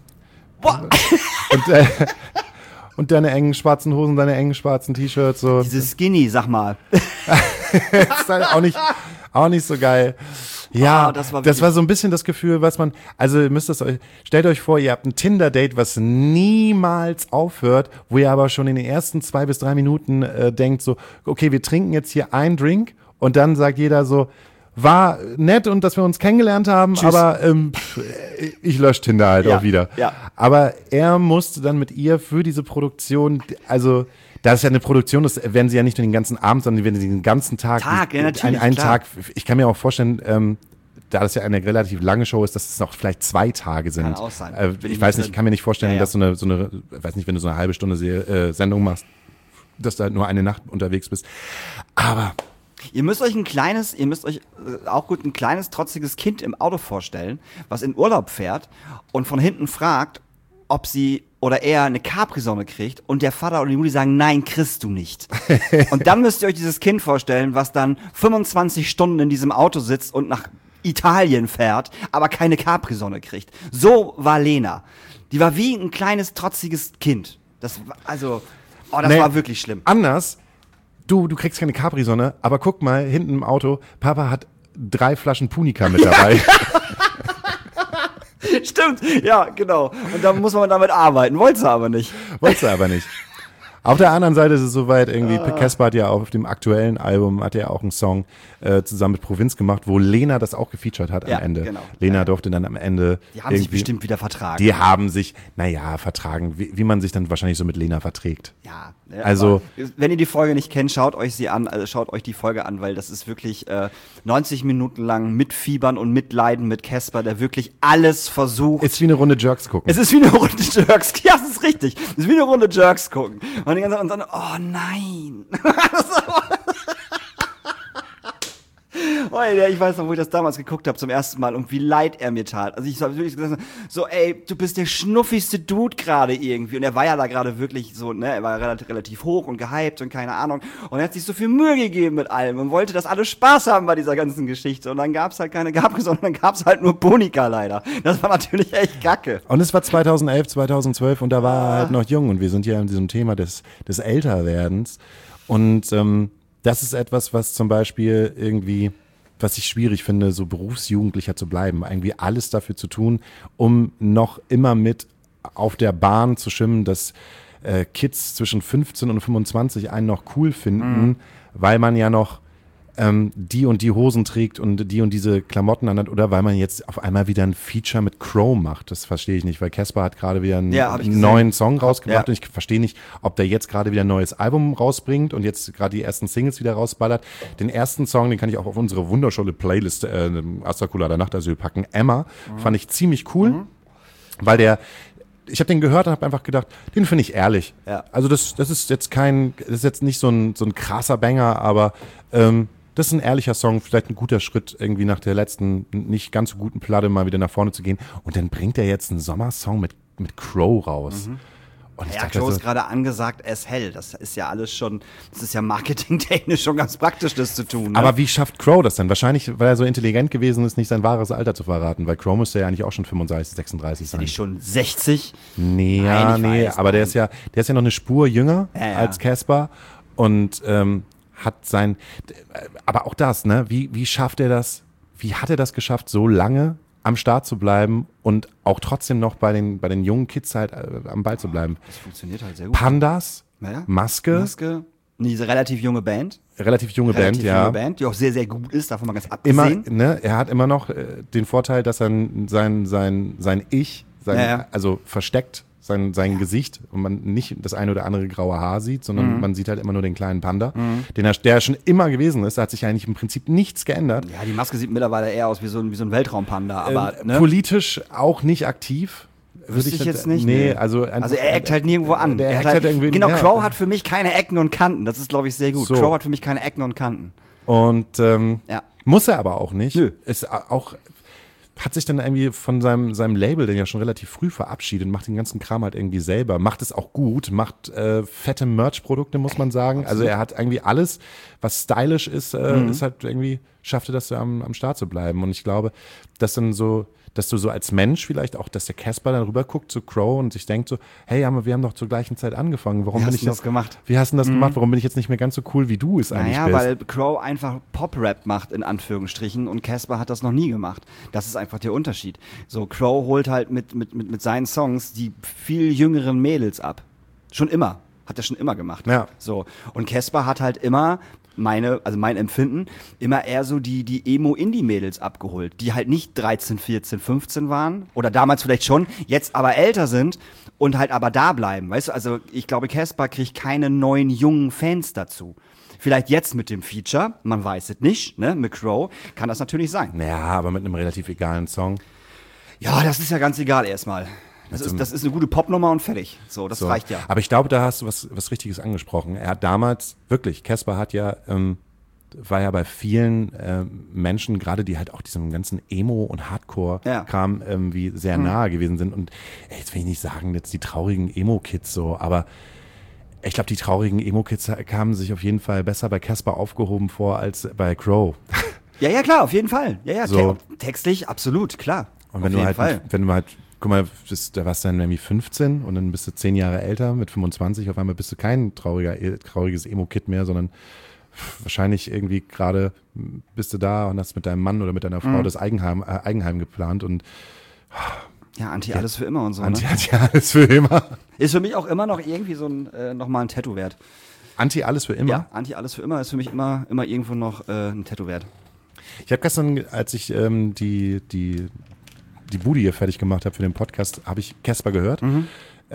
Und deine engen schwarzen Hosen, deine engen schwarzen T-Shirts. So. Diese Skinny, sag mal. ist halt auch nicht so geil. Ja, das war so ein bisschen das Gefühl, was man, also stellt euch vor, ihr habt ein Tinder-Date, was niemals aufhört, wo ihr aber schon in den ersten 2 bis 3 Minuten denkt so, okay, wir trinken jetzt hier einen Drink und dann sagt jeder so, war nett und dass wir uns kennengelernt haben, tschüss. Aber ich lösche Tinder halt auch wieder. Ja. Aber er musste dann mit ihr für diese Produktion, also da ist ja eine Produktion, das werden sie ja nicht nur den ganzen Abend, sondern die werden den ganzen Tag ja, natürlich, einen Tag, ich kann mir auch vorstellen, da das ja eine relativ lange Show ist, dass es noch vielleicht 2 Tage sind. Kann auch sein. Ich weiß nicht, ich kann mir nicht vorstellen, dass so eine, weiß nicht, wenn du so eine halbe Stunde Sendung machst, dass du halt nur eine Nacht unterwegs bist. Aber Ihr müsst euch ein kleines, trotziges Kind im Auto vorstellen, was in Urlaub fährt und von hinten fragt, ob sie oder er eine Capri-Sonne kriegt und der Vater oder die Mutti sagen, nein, kriegst du nicht. Und dann müsst ihr euch dieses Kind vorstellen, was dann 25 Stunden in diesem Auto sitzt und nach Italien fährt, aber keine Capri-Sonne kriegt. So war Lena. Die war wie ein kleines, trotziges Kind. Das war wirklich schlimm. Anders, du kriegst keine Capri-Sonne, aber guck mal, hinten im Auto, Papa hat 3 Flaschen Punica mit dabei. Stimmt, ja, genau. Und da muss man damit arbeiten. Wolltest du aber nicht. Auf der anderen Seite ist es soweit, irgendwie, Caspar hat ja auf dem aktuellen Album, hat er auch einen Song zusammen mit Provinz gemacht, wo Lena das auch gefeatured hat am Ende. Genau. Lena durfte dann am Ende die haben sich bestimmt wieder vertragen. Die haben sich, vertragen, wie man sich dann wahrscheinlich so mit Lena verträgt. Ja, also wenn ihr die Folge nicht kennt, schaut euch die Folge an, weil das ist wirklich 90 Minuten lang mitfiebern und mitleiden mit Caspar, der wirklich alles versucht. Ist wie eine Runde Jerks gucken. Es ist wie eine Runde Jerks. Ja, das ist richtig. Es ist wie eine Runde Jerks gucken. Und die ganze Zeit und dann, oh nein. Ich weiß noch, wo ich das damals geguckt habe zum ersten Mal und wie leid er mir tat. Also ich habe wirklich gesagt, so ey, du bist der schnuffigste Dude gerade irgendwie. Und er war ja da gerade wirklich so, ne, er war relativ hoch und gehypt und keine Ahnung. Und er hat sich so viel Mühe gegeben mit allem und wollte, dass alle Spaß haben bei dieser ganzen Geschichte. Und dann gab's halt keine Capri, sondern dann gab's halt nur Punica leider. Das war natürlich echt kacke. Und es war 2011, 2012 und da war er halt noch jung. Und wir sind ja in diesem Thema des Älterwerdens. Und das ist etwas, was zum Beispiel irgendwie, was ich schwierig finde, so Berufsjugendlicher zu bleiben, irgendwie alles dafür zu tun, um noch immer mit auf der Bahn zu schwimmen, dass Kids zwischen 15 und 25 einen noch cool finden, weil man ja noch die und die Hosen trägt und diese Klamotten anhat oder weil man jetzt auf einmal wieder ein Feature mit Crow macht. Das verstehe ich nicht, weil Caspar hat gerade wieder einen neuen Song rausgebracht und ich verstehe nicht, ob der jetzt gerade wieder ein neues Album rausbringt und jetzt gerade die ersten Singles wieder rausballert. Den ersten Song, den kann ich auch auf unsere wunderschöne Playlist Astrakulada Nachtasyl packen. Emma, fand ich ziemlich cool, weil ich habe den gehört und habe einfach gedacht, den finde ich ehrlich. Ja. Also das ist jetzt nicht so ein krasser Banger, aber das ist ein ehrlicher Song, vielleicht ein guter Schritt, irgendwie nach der letzten nicht ganz so guten Platte mal wieder nach vorne zu gehen. Und dann bringt er jetzt einen Sommersong mit Crow raus. Und ich dachte, Crow ist gerade angesagt as hell. Das ist ja alles schon, das ist ja marketingtechnisch schon ganz praktisch, das zu tun. Ne? Aber wie schafft Crow das denn? Wahrscheinlich, weil er so intelligent gewesen ist, nicht sein wahres Alter zu verraten. Weil Crow müsste ja eigentlich auch schon 35, 36 sein. Ist nicht schon 60? Nee, aber der ist ja noch eine Spur jünger als Caspar. Und hat aber auch das, ne? Wie schafft er das? Wie hat er das geschafft, so lange am Start zu bleiben und auch trotzdem noch bei den jungen Kids halt am Ball zu bleiben? Das funktioniert halt sehr gut. Pandas, Maske. Diese relativ junge Band. Relativ junge Band, die auch sehr, sehr gut ist, davon mal ganz abgesehen. Er hat immer noch den Vorteil, dass er sein Ich, also versteckt, sein Gesicht und man nicht das eine oder andere graue Haar sieht, sondern man sieht halt immer nur den kleinen Panda, der schon immer gewesen ist. Da hat sich eigentlich im Prinzip nichts geändert. Ja, die Maske sieht mittlerweile eher aus wie so ein Weltraumpanda, aber politisch auch nicht aktiv. Würde ich jetzt nicht. Nee, also er eckt halt nirgendwo an. Crow hat für mich keine Ecken und Kanten. Das ist, glaube ich, sehr gut. So. Crow hat für mich keine Ecken und Kanten. Und muss er aber auch nicht. Nö. Ist auch hat sich dann irgendwie von seinem Label dann ja schon relativ früh verabschiedet, macht den ganzen Kram halt irgendwie selber, macht es auch gut, macht fette Merch-Produkte, muss man sagen. Absolut. Also er hat irgendwie alles, was stylisch ist, ist halt irgendwie, schaffte das am Start zu bleiben. Und ich glaube, dass du so als Mensch vielleicht auch, dass der Caspar dann rüber guckt zu Crow und sich denkt so, hey, wir haben doch zur gleichen Zeit angefangen. Wie hast du das gemacht? Warum bin ich jetzt nicht mehr ganz so cool, wie du es eigentlich bist? Weil Crow einfach Pop-Rap macht, in Anführungsstrichen, und Caspar hat das noch nie gemacht. Das ist einfach der Unterschied. So, Crow holt halt mit seinen Songs die viel jüngeren Mädels ab. Schon immer. Hat er schon immer gemacht. Ja. So. Und Caspar hat halt immer mein Empfinden, immer eher so die Emo-Indie-Mädels abgeholt, die halt nicht 13, 14, 15 waren oder damals vielleicht schon, jetzt aber älter sind und halt aber da bleiben, weißt du, also ich glaube, Caspar kriegt keine neuen jungen Fans dazu. Vielleicht jetzt mit dem Feature, man weiß es nicht, ne, mit Crow, kann das natürlich sein. Ja, aber mit einem relativ egalen Song. Ja, das ist ja ganz egal erstmal. Das ist eine gute Popnummer und fertig. So, das reicht ja. Aber ich glaube, da hast du was Richtiges angesprochen. Er hat damals, wirklich, Caspar hat ja, war ja bei vielen Menschen, gerade die halt auch diesem ganzen Emo- und Hardcore-Kram irgendwie sehr nahe gewesen sind. Und jetzt will ich nicht sagen, jetzt die traurigen Emo-Kids so, aber ich glaube, die traurigen Emo-Kids kamen sich auf jeden Fall besser bei Caspar aufgehoben vor als bei Crow. Ja, klar, auf jeden Fall. Ja, so. Textlich, absolut, klar. Und wenn du halt, guck mal, da warst du dann irgendwie 15 und dann bist du 10 Jahre älter, mit 25, auf einmal bist du kein trauriges Emo-Kid mehr, sondern wahrscheinlich irgendwie gerade bist du da und hast mit deinem Mann oder mit deiner Frau das Eigenheim geplant und ja, Anti-Alles für immer und so. Anti-Alles für immer. Ist für mich auch immer noch irgendwie so nochmal ein Tattoo wert. Anti-Alles für immer? Ja, Anti-Alles für immer ist für mich immer irgendwo noch ein Tattoo wert. Ich habe gestern, als ich die Bude hier fertig gemacht habe für den Podcast, habe ich Caspar gehört. Und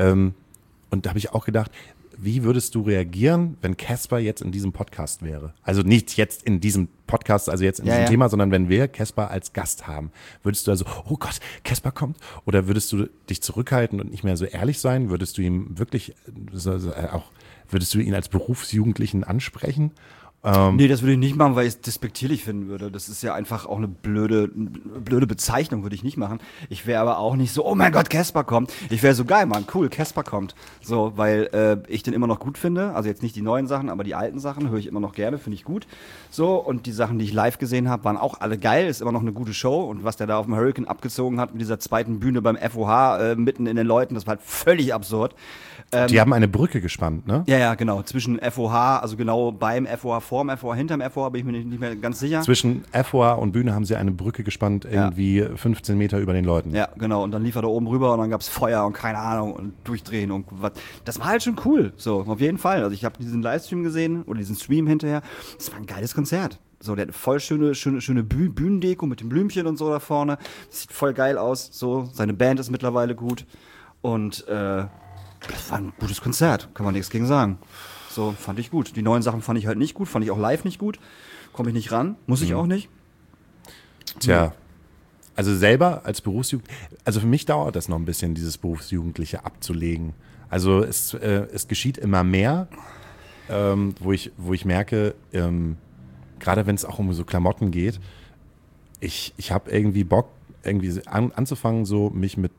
da habe ich auch gedacht, wie würdest du reagieren, wenn Caspar jetzt in diesem Podcast wäre? Also nicht jetzt in diesem Podcast, also jetzt in diesem Thema, sondern wenn wir Caspar als Gast haben. Würdest du also, oh Gott, Caspar kommt? Oder würdest du dich zurückhalten und nicht mehr so ehrlich sein? Würdest du ihm wirklich, würdest du ihn als Berufsjugendlichen ansprechen? Nee, das würde ich nicht machen, weil ich es despektierlich finden würde. Das ist ja einfach auch eine blöde Bezeichnung, würde ich nicht machen. Ich wäre aber auch nicht so, oh mein Gott, Caspar kommt. Ich wäre so, geil, Mann, cool, Caspar kommt. So, weil ich den immer noch gut finde. Also jetzt nicht die neuen Sachen, aber die alten Sachen höre ich immer noch gerne, finde ich gut. So, und die Sachen, die ich live gesehen habe, waren auch alle geil. Ist immer noch eine gute Show. Und was der da auf dem Hurricane abgezogen hat mit dieser zweiten Bühne beim FOH mitten in den Leuten, das war halt völlig absurd. Die haben eine Brücke gespannt, ne? Ja, genau. Zwischen FOH, also genau beim FOH, vorm FOH, hinterm FOH, bin ich mir nicht mehr ganz sicher. Zwischen FOH und Bühne haben sie eine Brücke gespannt, irgendwie 15 Meter über den Leuten. Ja, genau. Und dann lief er da oben rüber und dann gab's Feuer und keine Ahnung und Durchdrehen und was. Das war halt schon cool. So, auf jeden Fall. Also ich habe diesen Livestream gesehen oder diesen Stream hinterher. Das war ein geiles Konzert. So, der hat voll schöne Bühnendeko mit dem Blümchen und so da vorne. Das sieht voll geil aus. So, seine Band ist mittlerweile gut. Und das war ein gutes Konzert, kann man nichts gegen sagen. So, fand ich gut. Die neuen Sachen fand ich halt nicht gut, fand ich auch live nicht gut. Komme ich nicht ran, muss ich auch nicht. Tja, also selber als Berufsjugendlicher, also für mich dauert das noch ein bisschen, dieses Berufsjugendliche abzulegen. Also es geschieht immer mehr, wo ich merke, gerade wenn es auch um so Klamotten geht, ich habe irgendwie Bock, irgendwie anzufangen, so mich mit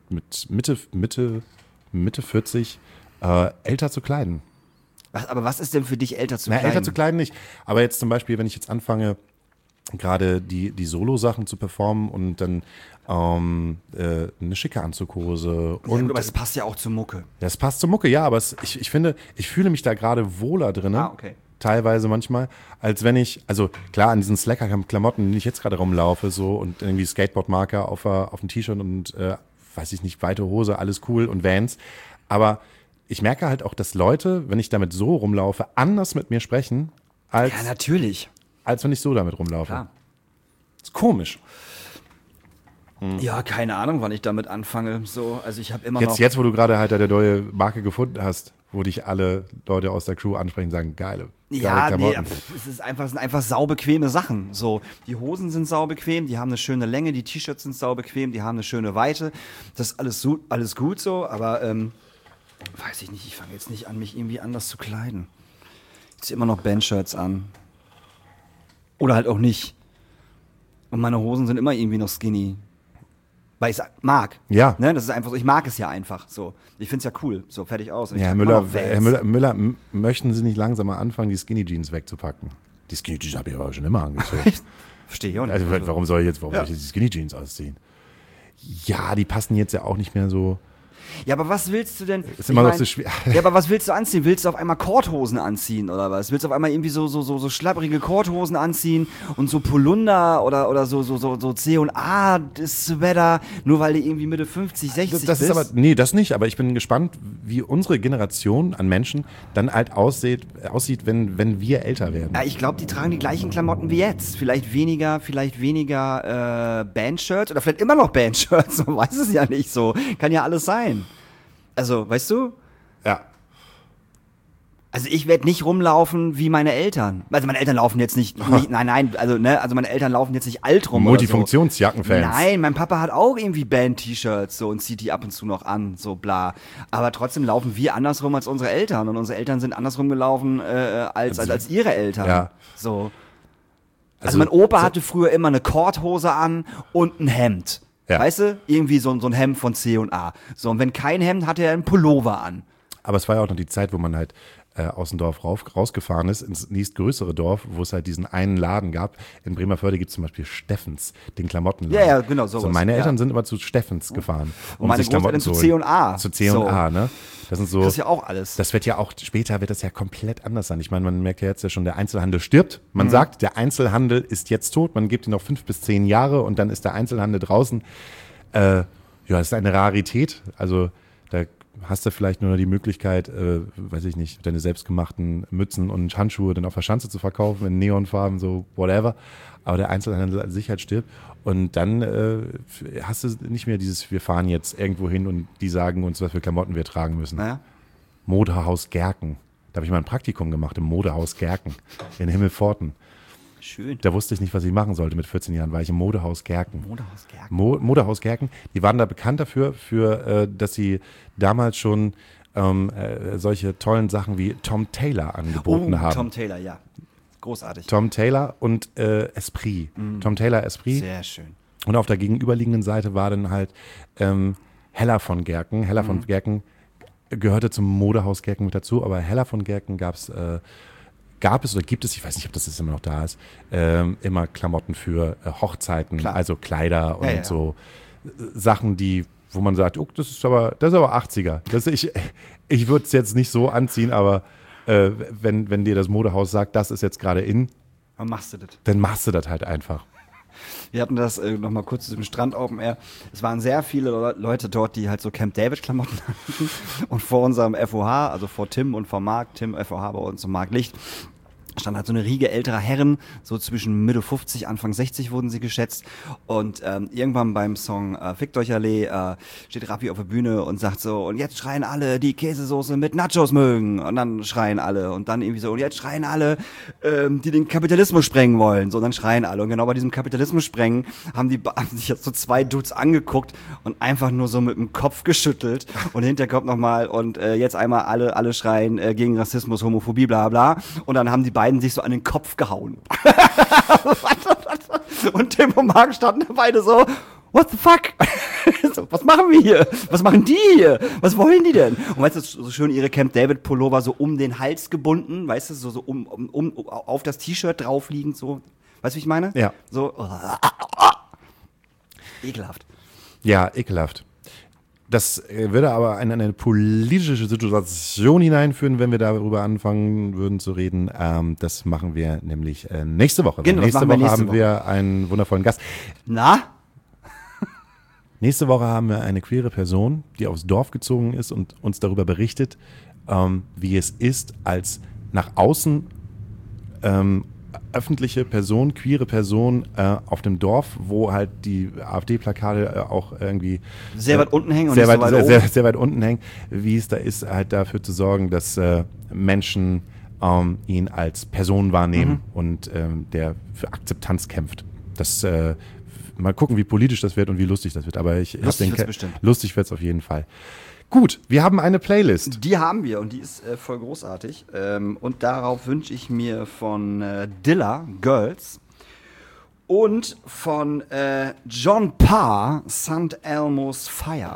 Mitte 40 älter zu kleiden. Aber was ist denn für dich älter zu kleiden? Älter zu kleiden nicht. Aber jetzt zum Beispiel, wenn ich jetzt anfange, gerade die Solo-Sachen zu performen und dann eine schicke Anzughose. Ja, aber das passt ja auch zur Mucke. Das passt zur Mucke, ja, aber ich finde, ich fühle mich da gerade wohler drin. Okay. Teilweise manchmal, als wenn ich, also klar, an diesen Slacker-Klamotten, in denen ich jetzt gerade rumlaufe, so und irgendwie Skateboard-Marker auf dem T-Shirt und weiß ich nicht, weite Hose, alles cool und Vans. Aber ich merke halt auch, dass Leute, wenn ich damit so rumlaufe, anders mit mir sprechen, als, ja, natürlich. Als wenn ich so damit rumlaufe. Klar. Ist komisch. Ja, keine Ahnung, wann ich damit anfange. So, also ich habe immer noch. Jetzt, wo du gerade halt eine neue Marke gefunden hast, wo dich alle Leute aus der Crew ansprechen und sagen, geile Klamotten. Es sind einfach saubequeme Sachen. So, die Hosen sind saubequem, die haben eine schöne Länge, die T-Shirts sind saubequem, die haben eine schöne Weite. Das ist alles gut so, aber weiß ich nicht, ich fange jetzt nicht an, mich irgendwie anders zu kleiden. Ich ziehe immer noch Bandshirts an. Oder halt auch nicht. Und meine Hosen sind immer irgendwie noch skinny. Weil ich es mag. Ja. Ne, das ist einfach so, ich mag es ja einfach. So. Ich finde es ja cool. So, fertig aus. Ja, Herr Müller, möchten Sie nicht langsam mal anfangen, die Skinny Jeans wegzupacken? Die Skinny Jeans habe ich aber schon immer angezogen. Verstehe ich auch nicht. Also, warum soll ich die Skinny Jeans ausziehen? Ja, die passen jetzt ja auch nicht mehr so. Ja, aber was willst du denn? Ist immer noch so schwer. Ja, aber was willst du anziehen? Willst du auf einmal Korthosen anziehen oder was? Willst du auf einmal irgendwie so schlapprige Korthosen anziehen und so Polunder oder so C&A-Sweater, nur weil du irgendwie Mitte 50, 60 das bist? Ist aber, nee, das nicht, aber ich bin gespannt, wie unsere Generation an Menschen dann halt aussieht, wenn wir älter werden. Ja, ich glaube, die tragen die gleichen Klamotten wie jetzt. Vielleicht weniger Bandshirts oder vielleicht immer noch Bandshirts, man weiß es ja nicht so. Kann ja alles sein. Also, weißt du? Ja. Also ich werde nicht rumlaufen wie meine Eltern. Also meine Eltern laufen jetzt nicht nein, also meine Eltern laufen jetzt nicht alt rum Multifunktionsjackenfans. Nein, mein Papa hat auch irgendwie Band-T-Shirts so und zieht die ab und zu noch an, so bla. Aber trotzdem laufen wir andersrum als unsere Eltern und unsere Eltern sind andersrum gelaufen als ihre Eltern. Ja. So. Also mein Opa hatte früher immer eine Korthose an und ein Hemd. Ja. Weißt du? Irgendwie so ein Hemd von C&A. So, und wenn kein Hemd, hatte er einen Pullover an. Aber es war ja auch noch die Zeit, wo man halt aus dem Dorf rausgefahren ist, ins nächstgrößere Dorf, wo es halt diesen einen Laden gab. In Bremervörde gibt es zum Beispiel Steffens, den Klamottenladen. Ja, genau, sowas. So, meine Eltern sind immer zu Steffens gefahren. Und meine Großeltern zu C&A. Zu C&A, so. Ne? Das sind so. Das ist ja auch alles. Das wird ja auch, später wird das ja komplett anders sein. Ich meine, man merkt ja jetzt ja schon, der Einzelhandel stirbt. Man sagt, der Einzelhandel ist jetzt tot. Man gibt ihm noch 5 bis 10 Jahre und dann ist der Einzelhandel draußen. Ja, das ist eine Rarität. Also, da hast du vielleicht nur noch die Möglichkeit, weiß ich nicht, deine selbstgemachten Mützen und Handschuhe dann auf der Schanze zu verkaufen in Neonfarben, so whatever. Aber der Einzelhandel an sich halt stirbt. Und dann hast du nicht mehr dieses, wir fahren jetzt irgendwo hin und die sagen uns, was für Klamotten wir tragen müssen. Naja. Modehaus Gerken. Da habe ich mal ein Praktikum gemacht im Modehaus Gerken in Himmelpforten. Schön. Da wusste ich nicht, was ich machen sollte. Mit 14 Jahren war ich im Modehaus Gerken. Modehaus Gerken. Modehaus Gerken. Die waren da bekannt dafür, dass sie damals schon solche tollen Sachen wie Tom Taylor angeboten haben. Tom Taylor, ja. Großartig. Tom Taylor und Esprit. Tom Taylor, Esprit. Sehr schön. Und auf der gegenüberliegenden Seite war dann halt Hella von Gerken. Hella von Gerken gehörte zum Modehaus Gerken mit dazu, aber Hella von Gerken gab es oder gibt es, ich weiß nicht, ob das jetzt immer noch da ist, immer Klamotten für Hochzeiten, Klar. also Kleider und Ja. so Sachen, wo man sagt, oh, das ist aber 80er. Ich würde es jetzt nicht so anziehen, aber wenn dir das Modehaus sagt, das ist jetzt gerade in, Wann machst du das? dann machst du das halt einfach. Wir hatten das nochmal kurz zu dem Strand Open Air. Es waren sehr viele Leute dort, die halt so Camp David Klamotten hatten. Und vor unserem FOH, also vor Tim und vor Marc, Tim FOH bei uns und Marc Licht, stand halt so eine Riege älterer Herren, so zwischen Mitte 50, Anfang 60 wurden sie geschätzt. Und irgendwann beim Song Fickt euch Allee steht Raffi auf der Bühne und sagt so, und jetzt schreien alle, die Käsesoße mit Nachos mögen. Und dann schreien alle. Und dann irgendwie so, und jetzt schreien alle, die den Kapitalismus sprengen wollen. So, und dann schreien alle. Und genau bei diesem Kapitalismus sprengen haben sich jetzt so 2 Dudes angeguckt und einfach nur so mit dem Kopf geschüttelt. Und hinterher kommt nochmal, und jetzt einmal alle schreien gegen Rassismus, Homophobie, bla bla. Und dann haben die beiden sich so an den Kopf gehauen. Und Tim und Marc standen beide so, what the fuck? So, was machen wir hier? Was machen die hier? Was wollen die denn? Und weißt du, so schön ihre Camp David Pullover so um den Hals gebunden, weißt du, so auf das T-Shirt draufliegend, so. Weißt du, wie ich meine? Ja. So. Ekelhaft. Ja, ekelhaft. Das würde aber in eine politische Situation hineinführen, wenn wir darüber anfangen würden zu reden. Das machen wir nämlich nächste Woche. Genau, nächste Woche haben wir einen wundervollen Gast. Na? Nächste Woche haben wir eine queere Person, die aufs Dorf gezogen ist und uns darüber berichtet, wie es ist, als nach außen öffentliche Person, queere Person auf dem Dorf, wo halt die AfD-Plakate auch irgendwie Sehr weit unten hängen und sehr nicht weit, so weit sehr, oben. sehr weit unten hängen, wie es da ist, halt dafür zu sorgen, dass Menschen ihn als Person wahrnehmen und der für Akzeptanz kämpft. Das mal gucken, wie politisch das wird und wie lustig das wird. Aber Lustig wird's bestimmt. Lustig wird es auf jeden Fall. Gut, wir haben eine Playlist. Die haben wir und die ist voll großartig. Und darauf wünsche ich mir von Dilla, Girls, und von John Parr, St. Elmo's Fire.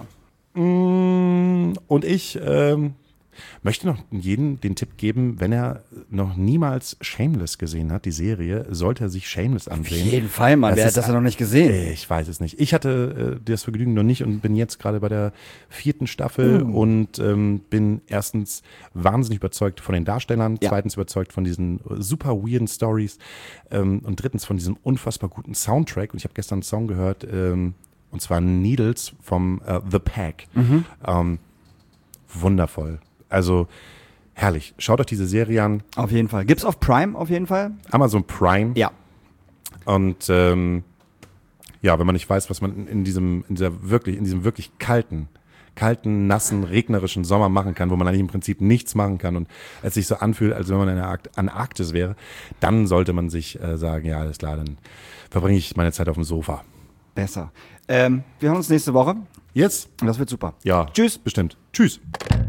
Und ich möchte noch jedem den Tipp geben, wenn er noch niemals Shameless gesehen hat, die Serie, sollte er sich Shameless ansehen. Auf jeden Fall, Mann. Wer hat das ja noch nicht gesehen? Ich weiß es nicht. Ich hatte das Vergnügen noch nicht und bin jetzt gerade bei der 4. Staffel und bin erstens wahnsinnig überzeugt von den Darstellern, zweitens überzeugt von diesen super weirden Stories und drittens von diesem unfassbar guten Soundtrack. Und ich habe gestern einen Song gehört, und zwar Needles vom The Pack. Wundervoll. Also herrlich. Schaut euch diese Serie an. Auf jeden Fall. Gibt's auf Prime auf jeden Fall? Amazon Prime. Ja. Und ja, wenn man nicht weiß, was man in diesem wirklich kalten kalten, nassen, regnerischen Sommer machen kann, wo man eigentlich im Prinzip nichts machen kann und es sich so anfühlt, als wenn man in der Antarktis wäre, dann sollte man sich sagen, ja, alles klar, dann verbringe ich meine Zeit auf dem Sofa. Besser. Wir hören uns nächste Woche. Jetzt? Und das wird super. Ja. Tschüss. Bestimmt. Tschüss.